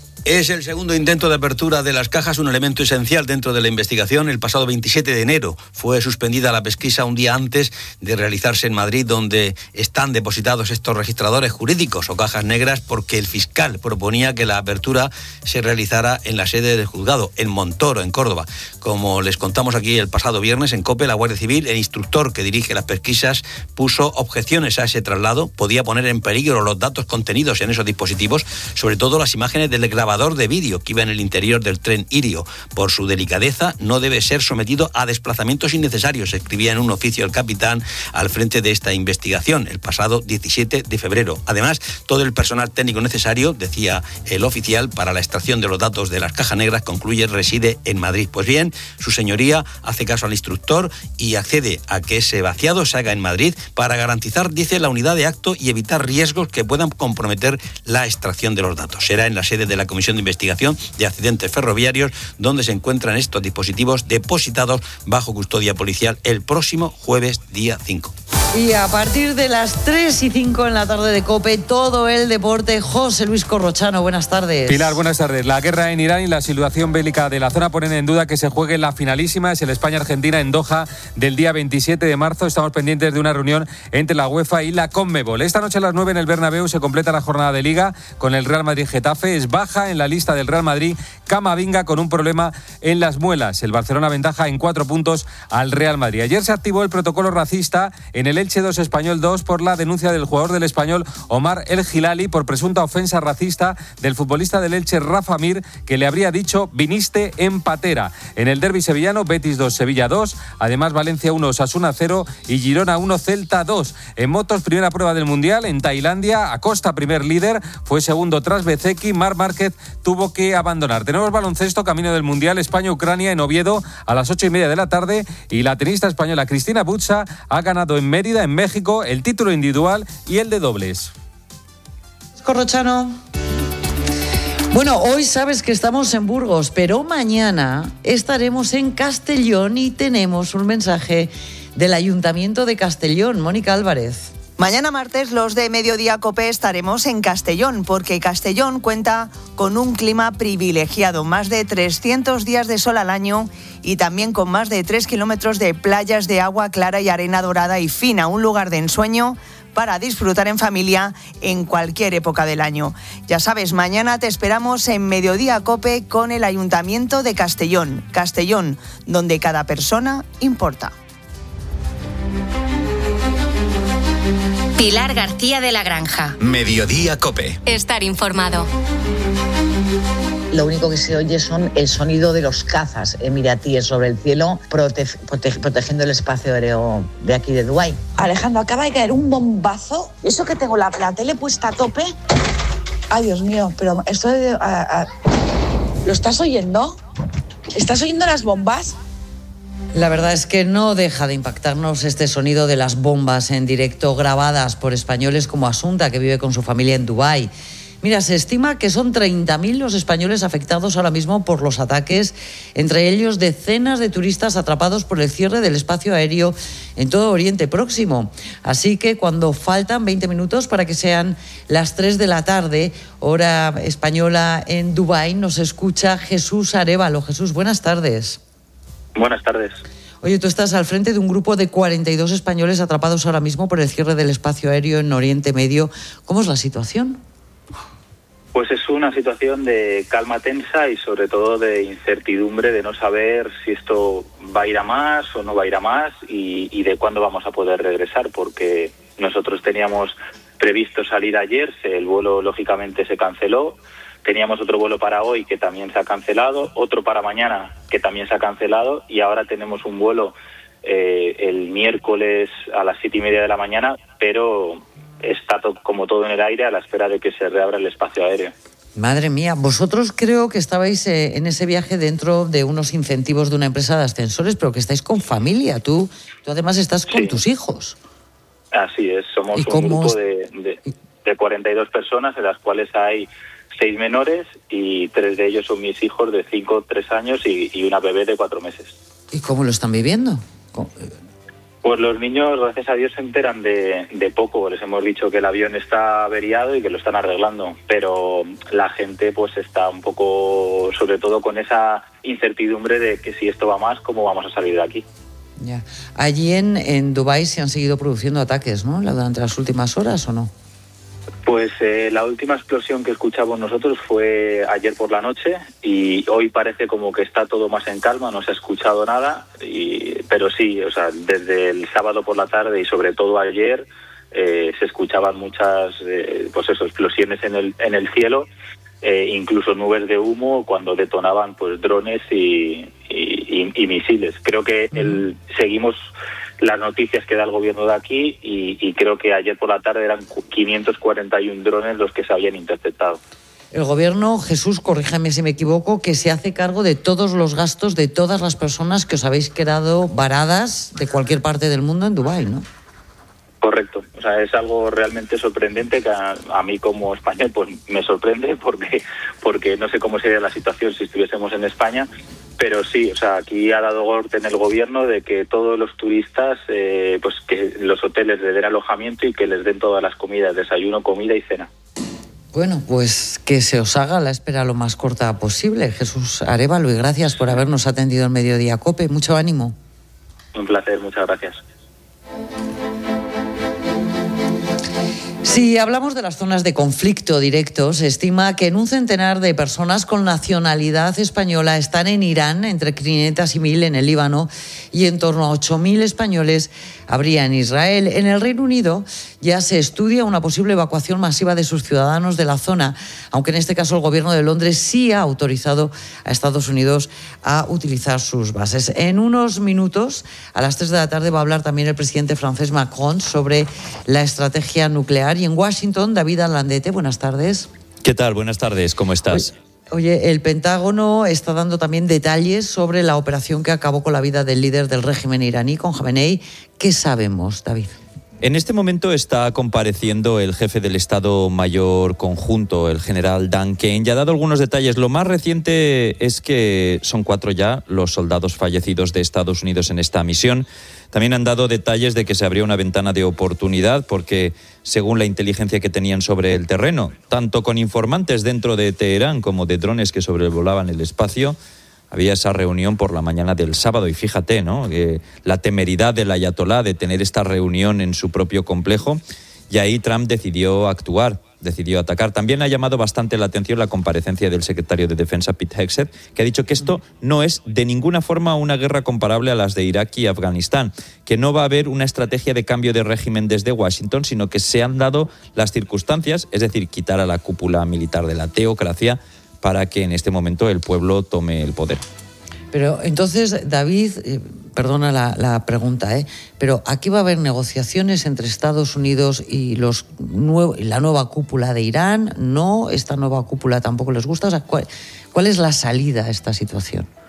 Es el segundo intento de apertura de las cajas, un elemento esencial dentro de la investigación. El pasado 27 de enero fue suspendida la pesquisa un día antes de realizarse en Madrid, donde están depositados estos registradores jurídicos o cajas negras, porque el fiscal proponía que la apertura se realizara en la sede del juzgado, en Montoro, en Córdoba. Como les contamos aquí el pasado viernes en COPE, la Guardia Civil, el instructor que dirige las pesquisas, puso objeciones a ese traslado. Podía poner en peligro los datos contenidos en esos dispositivos, sobre todo las imágenes del grabador de vídeo que iba en el interior del tren Irio. Por su delicadeza, no debe ser sometido a desplazamientos innecesarios, escribía en un oficio el capitán al frente de esta investigación el pasado 17 de febrero. Además, todo el personal técnico necesario, decía el oficial, para la extracción de los datos de las cajas negras, concluye, reside en Madrid. Pues bien, su señoría hace caso al instructor y accede a que ese vaciado se haga en Madrid para garantizar, dice, la unidad de acto y evitar riesgos que puedan comprometer la extracción de los datos. Será en la sede de la Comisión de Investigación de Accidentes Ferroviarios donde se encuentran estos dispositivos depositados bajo custodia policial el próximo jueves día 5. Y a partir de las 3:05 en la tarde de COPE, todo el deporte. José Luis Corrochano, buenas tardes. Pilar, buenas tardes. La guerra en Irán y la situación bélica de la zona ponen en duda que se juegue la finalísima. Es el España-Argentina en Doha del día 27 de marzo. Estamos pendientes de una reunión entre la UEFA y la Conmebol. Esta noche a las 9 en el Bernabéu se completa la jornada de Liga con el Real Madrid-Getafe. Es baja en la lista del Real Madrid Camavinga con un problema en las muelas. El Barcelona aventaja en 4 puntos al Real Madrid. Ayer se activó el protocolo racista en el Elche 2 Español 2 por la denuncia del jugador del Español Omar El Gilali por presunta ofensa racista del futbolista del Elche Rafa Mir, que le habría dicho viniste en patera. En el derbi sevillano, Betis 2 Sevilla 2, además Valencia 1 Osasuna 0 y Girona 1 Celta 2. En motos, primera prueba del Mundial en Tailandia, Acosta primer líder, fue segundo tras Bezeki, Marc Márquez tuvo que abandonar. Tenemos baloncesto, camino del Mundial, España-Ucrania en Oviedo a las 8:30 de la tarde, y la tenista española Cristina Butsa ha ganado en Mérida, en México, el título individual y el de dobles. Corrochano. Bueno, hoy sabes que estamos en Burgos, pero mañana estaremos en Castellón y tenemos un mensaje del Ayuntamiento de Castellón. Mónica Álvarez. Mañana martes, los de Mediodía COPE estaremos en Castellón, porque Castellón cuenta con un clima privilegiado, más de 300 días de sol al año y también con más de 3 kilómetros de playas de agua clara y arena dorada y fina, un lugar de ensueño para disfrutar en familia en cualquier época del año. Ya sabes, mañana te esperamos en Mediodía COPE con el Ayuntamiento de Castellón. Castellón, donde cada persona importa. Pilar García de la Granja. Mediodía COPE. Estar informado. Lo único que se oye son el sonido de los cazas emiratíes sobre el cielo, protegiendo el espacio aéreo de aquí de Dubái. Alejandro, acaba de caer un bombazo. Eso que tengo la tele puesta a tope. Ay, Dios mío, pero esto ¿lo estás oyendo? ¿Estás oyendo las bombas? La verdad es que no deja de impactarnos este sonido de las bombas en directo grabadas por españoles como Asunta, que vive con su familia en Dubái. Mira, se estima que son 30.000 los españoles afectados ahora mismo por los ataques, entre ellos decenas de turistas atrapados por el cierre del espacio aéreo en todo Oriente Próximo. Así que cuando faltan 20 minutos para que sean las 3 de la tarde, hora española en Dubái, nos escucha Jesús Arévalo. Jesús, buenas tardes. Buenas tardes. Oye, tú estás al frente de un grupo de 42 españoles atrapados ahora mismo por el cierre del espacio aéreo en Oriente Medio. ¿Cómo es la situación? Pues es una situación de calma tensa y sobre todo de incertidumbre, de no saber si esto va a ir a más o no va a ir a más y de cuándo vamos a poder regresar, porque nosotros teníamos previsto salir ayer, el vuelo lógicamente se canceló, teníamos otro vuelo para hoy que también se ha cancelado, otro para mañana que también se ha cancelado y ahora tenemos un vuelo el miércoles a las 7:30 de la mañana, pero está como todo en el aire a la espera de que se reabra el espacio aéreo. Madre mía, vosotros creo que estabais en ese viaje dentro de unos incentivos de una empresa de ascensores, pero que estáis con familia. Tú además estás con tus hijos. Así es, somos un grupo de 42 personas, en las cuales hay 6 menores y 3 de ellos son mis hijos de 5, 3 años y una bebé de 4 meses. ¿Y cómo lo están viviendo? Pues los niños, gracias a Dios, se enteran de poco. Les hemos dicho que el avión está averiado y que lo están arreglando, pero la gente pues está un poco, sobre todo con esa incertidumbre de que si esto va más, ¿cómo vamos a salir de aquí? Ya. Allí en Dubái se han seguido produciendo ataques, ¿no? Durante las últimas horas, ¿o no? Pues la última explosión que escuchamos nosotros fue ayer por la noche y hoy parece como que está todo más en calma, no se ha escuchado nada, pero sí, o sea, desde el sábado por la tarde y sobre todo ayer se escuchaban muchas explosiones en el cielo, incluso nubes de humo cuando detonaban pues drones y misiles. Creo que seguimos las noticias que da el gobierno de aquí y creo que ayer por la tarde eran 541 drones los que se habían interceptado. El gobierno, Jesús, corríjame si me equivoco, que se hace cargo de todos los gastos de todas las personas que os habéis quedado varadas de cualquier parte del mundo en Dubái, ¿no? Correcto, o sea, es algo realmente sorprendente que a mí como español pues me sorprende porque no sé cómo sería la situación si estuviésemos en España, pero sí, o sea, aquí ha dado orden el gobierno de que todos los turistas, pues que los hoteles les den alojamiento y que les den todas las comidas, desayuno, comida y cena. Bueno, pues que se os haga la espera lo más corta posible. Jesús Arévalo, y gracias por habernos atendido en Mediodía COPE. Mucho ánimo. Un placer, muchas gracias. Si hablamos de las zonas de conflicto directo, se estima que en un centenar de personas con nacionalidad española están en Irán, entre 500 y 1.000 en el Líbano, y en torno a 8.000 españoles habría en Israel. En el Reino Unido ya se estudia una posible evacuación masiva de sus ciudadanos de la zona, aunque en este caso el gobierno de Londres sí ha autorizado a Estados Unidos a utilizar sus bases. En unos minutos, a las 3 de la tarde, va a hablar también el presidente francés Macron sobre la estrategia nuclear. Y en Washington, David Alandete, buenas tardes. ¿Qué tal? Buenas tardes, ¿cómo estás? Oye, el Pentágono está dando también detalles sobre la operación que acabó con la vida del líder del régimen iraní, con Jamenei. ¿Qué sabemos, David? En este momento está compareciendo el jefe del Estado Mayor Conjunto, el general Dan Kane, y ha dado algunos detalles. Lo más reciente es que son 4 ya los soldados fallecidos de Estados Unidos en esta misión. También han dado detalles de que se abrió una ventana de oportunidad porque, según la inteligencia que tenían sobre el terreno, tanto con informantes dentro de Teherán como de drones que sobrevolaban el espacio, había esa reunión por la mañana del sábado. Y fíjate, ¿no?, la temeridad del ayatolá de tener esta reunión en su propio complejo. Y ahí Trump decidió actuar, decidió atacar. También ha llamado bastante la atención la comparecencia del secretario de Defensa, Pete Hegseth, que ha dicho que esto no es de ninguna forma una guerra comparable a las de Irak y Afganistán, que no va a haber una estrategia de cambio de régimen desde Washington, sino que se han dado las circunstancias, es decir, quitar a la cúpula militar de la teocracia para que en este momento el pueblo tome el poder. Pero entonces, David, perdona la pregunta, pero aquí va a haber negociaciones entre Estados Unidos y la nueva cúpula de Irán. ¿No? ¿Esta nueva cúpula tampoco les gusta? O sea, ¿cuál es la salida a esta situación?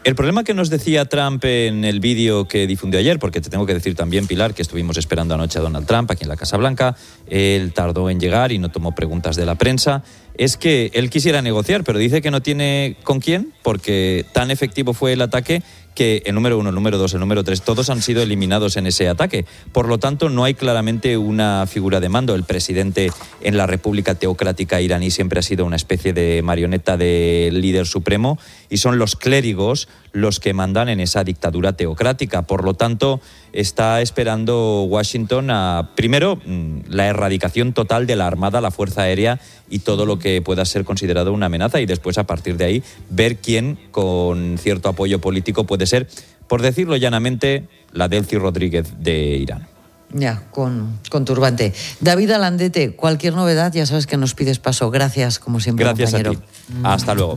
El problema que nos decía Trump en el vídeo que difundió ayer, porque te tengo que decir también, Pilar, que estuvimos esperando anoche a Donald Trump aquí en la Casa Blanca, él tardó en llegar y no tomó preguntas de la prensa, es que él quisiera negociar, pero dice que no tiene con quién, porque tan efectivo fue el ataque que el número 1, el número 2, el número 3, todos han sido eliminados en ese ataque. Por lo tanto, no hay claramente una figura de mando. El presidente en la República Teocrática iraní siempre ha sido una especie de marioneta del líder supremo y son los clérigos los que mandan en esa dictadura teocrática. Por lo tanto, está esperando Washington a, primero, la erradicación total de la Armada, la Fuerza Aérea y todo lo que pueda ser considerado una amenaza, y después, a partir de ahí, ver quién, con cierto apoyo político, puede ser, por decirlo llanamente, la Delcy Rodríguez de Irán. Ya, con turbante. David Alandete, cualquier novedad, ya sabes que nos pides paso. Gracias, como siempre, Gracias, compañero. a ti. Hasta luego.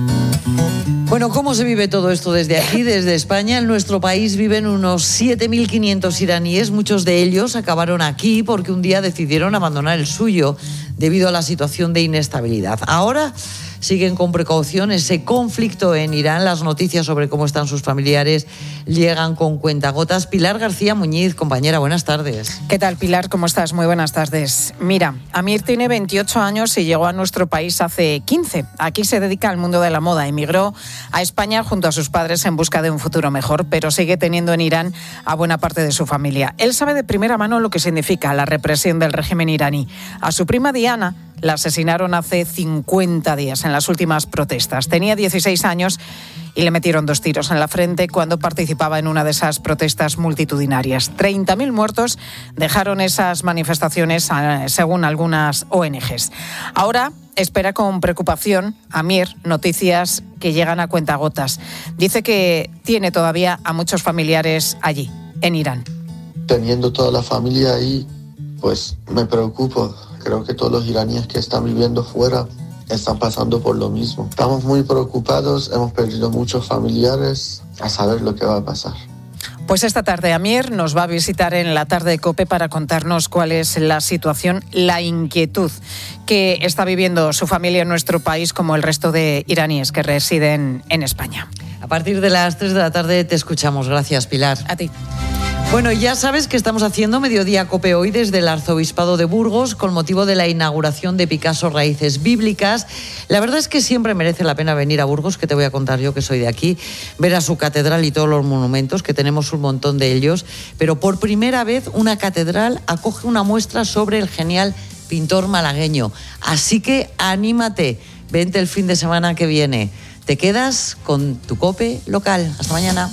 Bueno, ¿cómo se vive todo esto desde aquí, desde España? En nuestro país viven unos 7.500 iraníes. Muchos de ellos acabaron aquí porque un día decidieron abandonar el suyo debido a la situación de inestabilidad. Ahora siguen con precaución ese conflicto en Irán. Las noticias sobre cómo están sus familiares llegan con cuentagotas. Pilar García Muñiz, compañera, buenas tardes. ¿Qué tal, Pilar? ¿Cómo estás? Muy buenas tardes. Mira, Amir tiene 28 años y llegó a nuestro país hace 15. Aquí se dedica al mundo de la moda. Emigró a España junto a sus padres en busca de un futuro mejor, pero sigue teniendo en Irán a buena parte de su familia. Él sabe de primera mano lo que significa la represión del régimen iraní. A su prima Diana la asesinaron hace 50 días en las últimas protestas. Tenía 16 años y le metieron 2 tiros en la frente cuando participaba en una de esas protestas multitudinarias. 30.000 muertos dejaron esas manifestaciones, según algunas ONGs. Ahora espera con preocupación, Amir, noticias que llegan a cuentagotas. Dice que tiene todavía a muchos familiares allí, en Irán. Teniendo toda la familia ahí, pues me preocupo. Creo que todos los iraníes que están viviendo fuera están pasando por lo mismo. Estamos muy preocupados, hemos perdido muchos familiares, a saber lo que va a pasar. Pues esta tarde Amir nos va a visitar en la tarde de COPE para contarnos cuál es la situación, la inquietud que está viviendo su familia en nuestro país, como el resto de iraníes que residen en España. A partir de las 3 de la tarde te escuchamos. Gracias, Pilar. A ti. Bueno, ya sabes que estamos haciendo Mediodía COPE hoy desde el Arzobispado de Burgos con motivo de la inauguración de Picasso Raíces Bíblicas. La verdad es que siempre merece la pena venir a Burgos, que te voy a contar yo que soy de aquí, ver a su catedral y todos los monumentos, que tenemos un montón de ellos, pero por primera vez una catedral acoge una muestra sobre el genial pintor malagueño. Así que anímate, vente el fin de semana que viene. Te quedas con tu COPE local. Hasta mañana.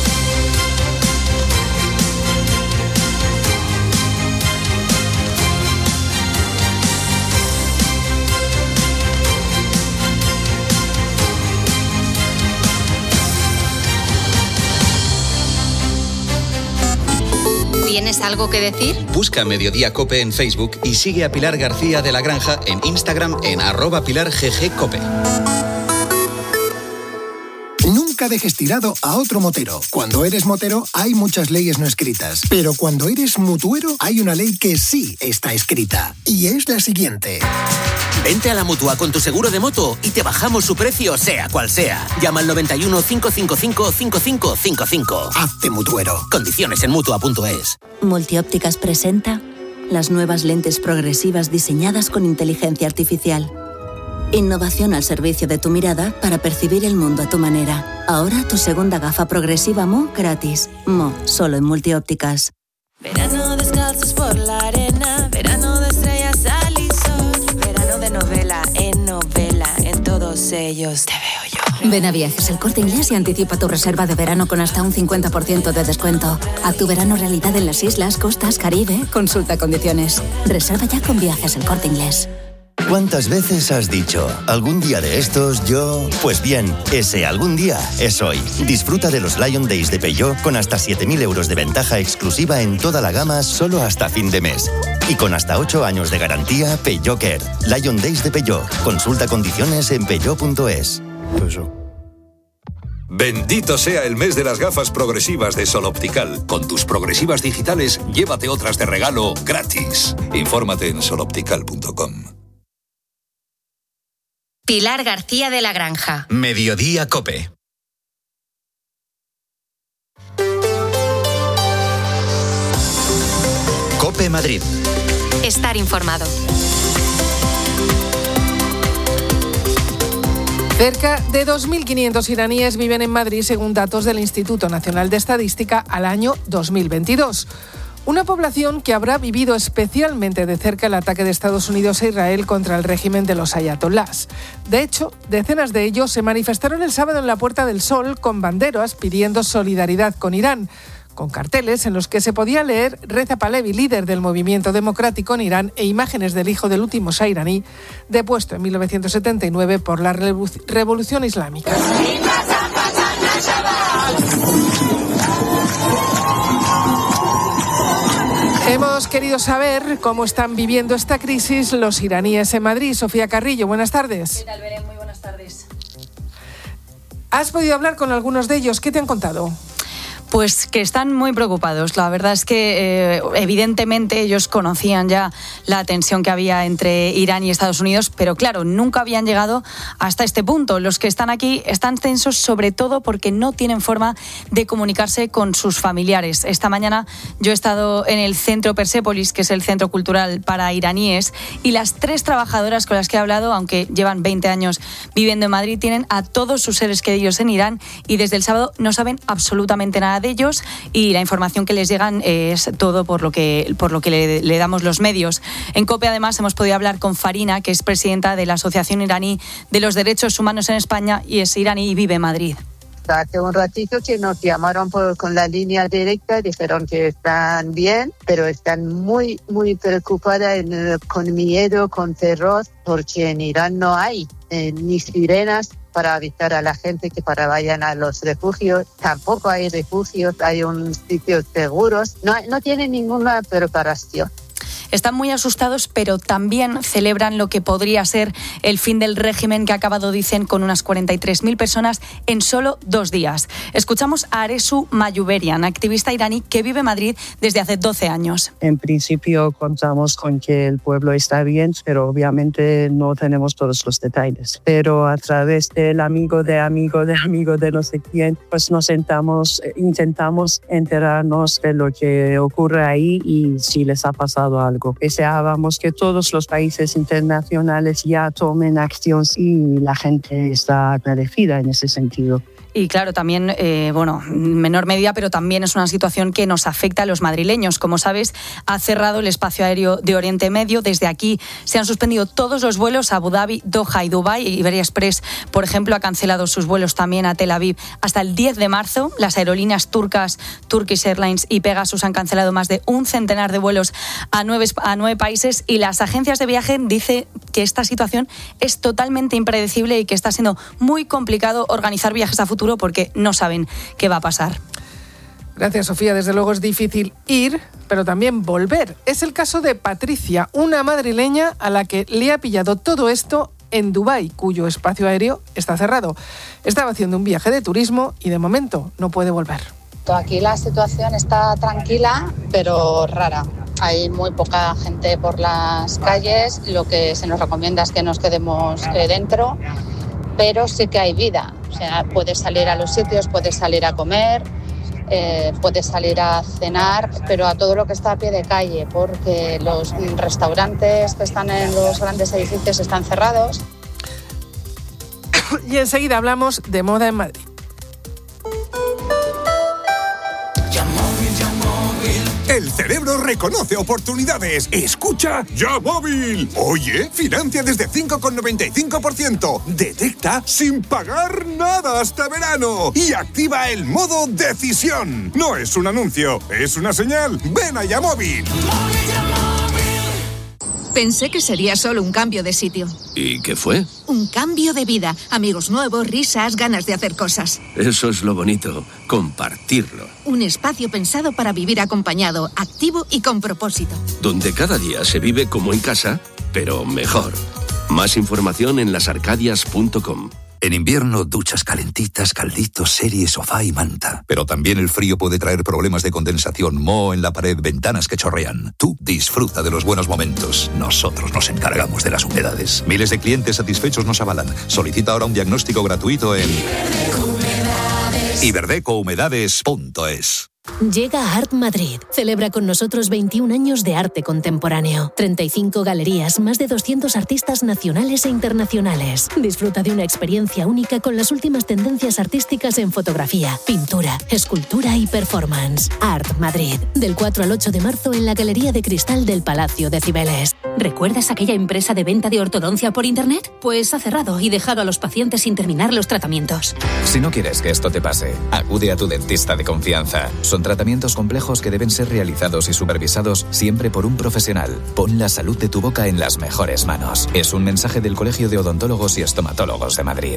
¿Tienes algo que decir? Busca Mediodía COPE en Facebook y sigue a Pilar García de la Granja en Instagram en @PilarGGCope. Nunca dejes tirado a otro motero. Cuando eres motero hay muchas leyes no escritas, pero cuando eres mutuero hay una ley que sí está escrita, y es la siguiente. Vente a la Mutua con tu seguro de moto y te bajamos su precio sea cual sea. Llama al 91 555 5555. Hazte mutuero. Condiciones en Mutua.es. Multiópticas presenta las nuevas lentes progresivas diseñadas con inteligencia artificial. Innovación al servicio de tu mirada para percibir el mundo a tu manera. Ahora tu segunda gafa progresiva Mo gratis. Mo, solo en Multiópticas. Verano descalzos por la arena, verano de estrellas, sal y sol, verano de novela, en todos ellos te veo yo. Ven a Viajes El Corte Inglés y anticipa tu reserva de verano con hasta un 50% de descuento. Haz tu verano realidad en las islas, costas, Caribe. Consulta condiciones. Reserva ya con Viajes El Corte Inglés. ¿Cuántas veces has dicho, algún día de estos yo...? Pues bien, ese algún día es hoy. Disfruta de los Lion Days de Peugeot con hasta 7.000 euros de ventaja exclusiva en toda la gama solo hasta fin de mes. Y con hasta 8 años de garantía Peugeot Care. Lion Days de Peugeot. Consulta condiciones en peugeot.es. Bendito sea el mes de las gafas progresivas de Sol Optical. Con tus progresivas digitales, llévate otras de regalo gratis. Infórmate en soloptical.com. Pilar García de la Granja. Mediodía COPE. COPE Madrid. Estar informado. Cerca de 2.500 iraníes viven en Madrid, según datos del Instituto Nacional de Estadística, al año 2022. Una población que habrá vivido especialmente de cerca el ataque de Estados Unidos a Israel contra el régimen de los ayatolás. De hecho, decenas de ellos se manifestaron el sábado en la Puerta del Sol con banderas pidiendo solidaridad con Irán, con carteles en los que se podía leer Reza Pahlavi, líder del movimiento democrático en Irán, e imágenes del hijo del último shah iraní, depuesto en 1979 por la Revolución Islámica. Hemos querido saber cómo están viviendo esta crisis los iraníes en Madrid. Sofía Carrillo, buenas tardes. ¿Qué tal, Belén? Muy buenas tardes. ¿Has podido hablar con algunos de ellos? ¿Qué te han contado? Pues que están muy preocupados. La verdad es que evidentemente ellos conocían ya la tensión que había entre Irán y Estados Unidos, pero claro, nunca habían llegado hasta este punto. Los que están aquí están tensos sobre todo porque no tienen forma de comunicarse con sus familiares. Esta mañana yo he estado en el centro Persépolis, que es el centro cultural para iraníes, y las 3 trabajadoras con las que he hablado, aunque llevan 20 años viviendo en Madrid, tienen a todos sus seres queridos en Irán y desde el sábado no saben absolutamente nada de ellos, y la información que les llegan es todo por lo que le damos los medios. En COPE además hemos podido hablar con Farina, que es presidenta de la Asociación Iraní de los Derechos Humanos en España y es iraní y vive en Madrid. Hace un ratito que nos llamaron con la línea directa, dijeron que están bien, pero están muy, muy preocupadas, con miedo, con terror, porque en Irán no hay ni sirenas para avisar a la gente que vayan a los refugios. Tampoco hay refugios, hay un sitios seguros. No tienen ninguna preparación. Están muy asustados, pero también celebran lo que podría ser el fin del régimen que ha acabado, dicen, con unas 43.000 personas en solo 2 días. Escuchamos a Aresu Mayuberian, activista iraní que vive en Madrid desde hace 12 años. En principio contamos con que el pueblo está bien, pero obviamente no tenemos todos los detalles. Pero a través del amigo de no sé quién, pues intentamos enterarnos de lo que ocurre ahí y si les ha pasado algo. Deseábamos que todos los países internacionales ya tomen acción y la gente está agradecida en ese sentido. Y claro, también, menor medida, pero también es una situación que nos afecta a los madrileños. Como sabes, ha cerrado el espacio aéreo de Oriente Medio. Desde aquí se han suspendido todos los vuelos a Abu Dhabi, Doha y Dubái. Iberia Express, por ejemplo, ha cancelado sus vuelos también a Tel Aviv hasta el 10 de marzo. Las aerolíneas turcas, Turkish Airlines y Pegasus han cancelado más de un centenar de vuelos a 9 países. Y las agencias de viaje dicen que esta situación es totalmente impredecible y que está siendo muy complicado organizar viajes a futuro porque no saben qué va a pasar. Gracias, Sofía. Desde luego es difícil ir, pero también volver. Es el caso de Patricia, una madrileña a la que le ha pillado todo esto en Dubái, cuyo espacio aéreo está cerrado. Estaba haciendo un viaje de turismo y de momento no puede volver. Aquí la situación está tranquila, pero rara. Hay muy poca gente por las calles. Lo que se nos recomienda es que nos quedemos dentro, pero sí que hay vida. O sea, puedes salir a los sitios, puedes salir a comer, puedes salir a cenar, pero a todo lo que está a pie de calle, porque los restaurantes que están en los grandes edificios están cerrados. Y enseguida hablamos de moda en Madrid. El cerebro reconoce oportunidades. Escucha YaMóvil. Oye, financia desde 5,95%. Detecta sin pagar nada hasta verano. Y activa el modo decisión. No es un anuncio, es una señal. Ven a YaMóvil. Pensé que sería solo un cambio de sitio. ¿Y qué fue? Un cambio de vida. Amigos nuevos, risas, ganas de hacer cosas. Eso es lo bonito, compartirlo. Un espacio pensado para vivir acompañado, activo y con propósito. Donde cada día se vive como en casa, pero mejor. Más información en lasarcadias.com. En invierno, duchas calentitas, calditos, serie, sofá y manta. Pero también el frío puede traer problemas de condensación, moho en la pared, ventanas que chorrean. Tú disfruta de los buenos momentos. Nosotros nos encargamos de las humedades. Miles de clientes satisfechos nos avalan. Solicita ahora un diagnóstico gratuito en iberdecohumedades.es. Llega Art Madrid. Celebra con nosotros 21 años de arte contemporáneo. 35 galerías, más de 200 artistas nacionales e internacionales. Disfruta de una experiencia única con las últimas tendencias artísticas en fotografía, pintura, escultura y performance. Art Madrid. Del 4 al 8 de marzo en la Galería de Cristal del Palacio de Cibeles. ¿Recuerdas aquella empresa de venta de ortodoncia por internet? Pues ha cerrado y dejado a los pacientes sin terminar los tratamientos. Si no quieres que esto te pase, acude a tu dentista de confianza. Son tratamientos complejos que deben ser realizados y supervisados siempre por un profesional. Pon la salud de tu boca en las mejores manos. Es un mensaje del Colegio de Odontólogos y Estomatólogos de Madrid.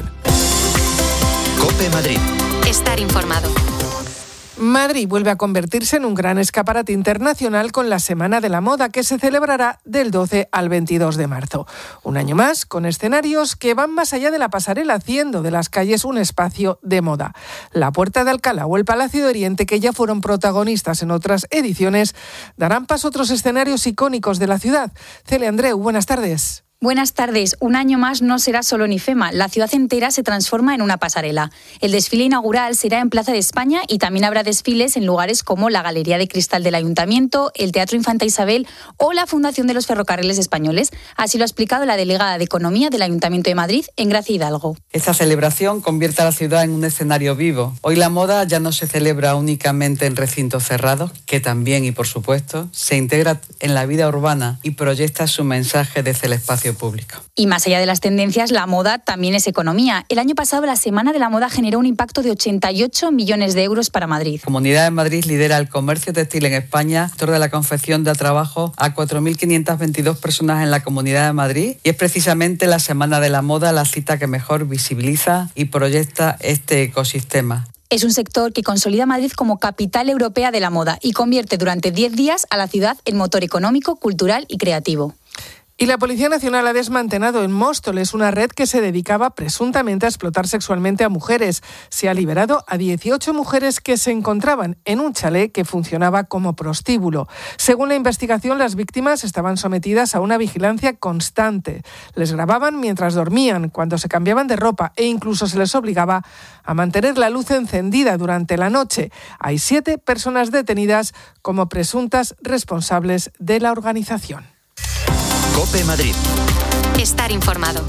COPE Madrid. Estar informado. Madrid vuelve a convertirse en un gran escaparate internacional con la Semana de la Moda, que se celebrará del 12 al 22 de marzo. Un año más, con escenarios que van más allá de la pasarela, haciendo de las calles un espacio de moda. La Puerta de Alcalá o el Palacio de Oriente, que ya fueron protagonistas en otras ediciones, darán paso a otros escenarios icónicos de la ciudad. Celia Andreu, buenas tardes. Buenas tardes. Un año más no será solo en IFEMA. La ciudad entera se transforma en una pasarela. El desfile inaugural será en Plaza de España y también habrá desfiles en lugares como la Galería de Cristal del Ayuntamiento, el Teatro Infanta Isabel o la Fundación de los Ferrocarriles Españoles. Así lo ha explicado la delegada de Economía del Ayuntamiento de Madrid, Engracia Hidalgo. Esta celebración convierte a la ciudad en un escenario vivo. Hoy la moda ya no se celebra únicamente en recintos cerrados, que también y por supuesto se integra en la vida urbana y proyecta su mensaje desde el espacio público. Y más allá de las tendencias, la moda también es economía. El año pasado la Semana de la Moda generó un impacto de 88 millones de euros para Madrid. Comunidad de Madrid lidera el comercio textil en España. El sector de la confección da trabajo a 4.522 personas en la Comunidad de Madrid y es precisamente la Semana de la Moda la cita que mejor visibiliza y proyecta este ecosistema. Es un sector que consolida a Madrid como capital europea de la moda y convierte durante 10 días a la ciudad en motor económico, cultural y creativo. Y la Policía Nacional ha desmantelado en Móstoles una red que se dedicaba presuntamente a explotar sexualmente a mujeres. Se ha liberado a 18 mujeres que se encontraban en un chalet que funcionaba como prostíbulo. Según la investigación, las víctimas estaban sometidas a una vigilancia constante. Les grababan mientras dormían, cuando se cambiaban de ropa e incluso se les obligaba a mantener la luz encendida durante la noche. Hay 7 personas detenidas como presuntas responsables de la organización. COPE Madrid. Estar informado.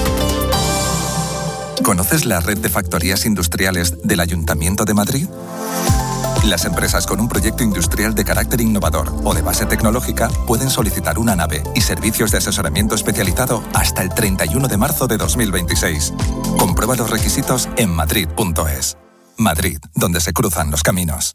¿Conoces la red de factorías industriales del Ayuntamiento de Madrid? Las empresas con un proyecto industrial de carácter innovador o de base tecnológica pueden solicitar una nave y servicios de asesoramiento especializado hasta el 31 de marzo de 2026. Comprueba los requisitos en madrid.es. Madrid, donde se cruzan los caminos.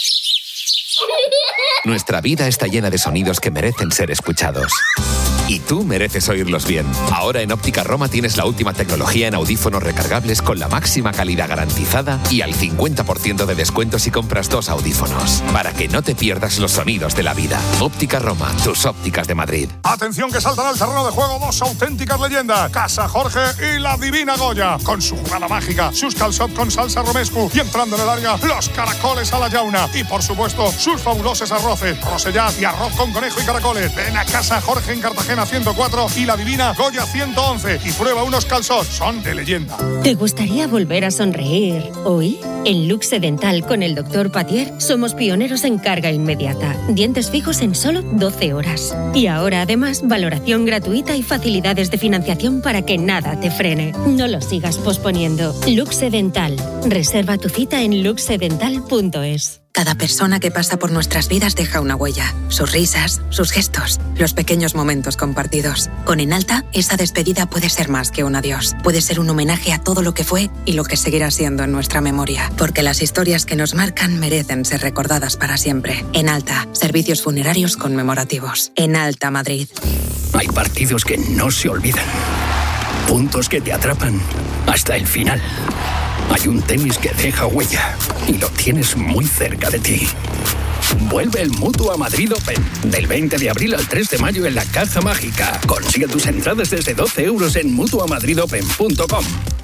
Nuestra vida está llena de sonidos que merecen ser escuchados. Y tú mereces oírlos bien. Ahora en Óptica Roma tienes la última tecnología en audífonos recargables con la máxima calidad garantizada y al 50% de descuento si compras 2 audífonos. Para que no te pierdas los sonidos de la vida. Óptica Roma, tus ópticas de Madrid. Atención que saltan al terreno de juego 2 auténticas leyendas. Casa Jorge y la Divina Goya. Con su jugada mágica, sus calçot con salsa romesco y entrando en el área, los caracoles a la llauna. Y por supuesto, sus fabulosos arroces, rosellat y arroz con conejo y caracoles. Ven a Casa Jorge en Cartagena 104 y la Divina Goya 111 y prueba unos calçots, son de leyenda. ¿Te gustaría volver a sonreír hoy? En Luxe Dental con el Dr. Patier somos pioneros en carga inmediata, dientes fijos en solo 12 horas. Y ahora además valoración gratuita y facilidades de financiación para que nada te frene. No lo sigas posponiendo. Luxe Dental. Reserva tu cita en luxedental.es. Cada persona que pasa por nuestras vidas deja una huella. Sus risas, sus gestos, los pequeños momentos compartidos. Con Enalta, esa despedida puede ser más que un adiós. Puede ser un homenaje a todo lo que fue y lo que seguirá siendo en nuestra memoria. Porque las historias que nos marcan merecen ser recordadas para siempre. Enalta, servicios funerarios conmemorativos. Enalta Madrid. Hay partidos que no se olvidan. Puntos que te atrapan hasta el final. Hay un tenis que deja huella y lo tienes muy cerca de ti. Vuelve el Mutua Madrid Open del 20 de abril al 3 de mayo en la Caja Mágica. Consigue tus entradas desde 12 euros en mutuamadridopen.com.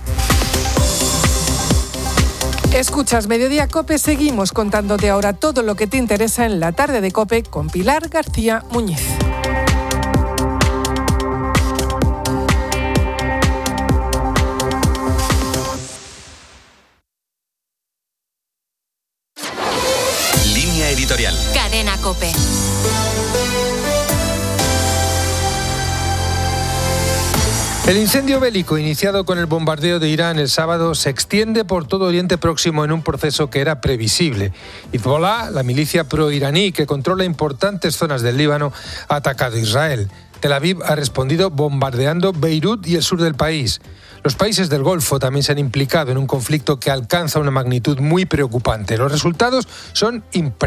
Escuchas Mediodía COPE, seguimos contándote ahora todo lo que te interesa en la tarde de COPE con Pilar García Muñiz. editorial. Cadena COPE. El incendio bélico iniciado con el bombardeo de Irán el sábado se extiende por todo Oriente Próximo en un proceso que era previsible. Hezbollah, la milicia proiraní que controla importantes zonas del Líbano, ha atacado a Israel. Tel Aviv ha respondido bombardeando Beirut y el sur del país. Los países del Golfo también se han implicado en un conflicto que alcanza una magnitud muy preocupante. Los resultados son impresionantes.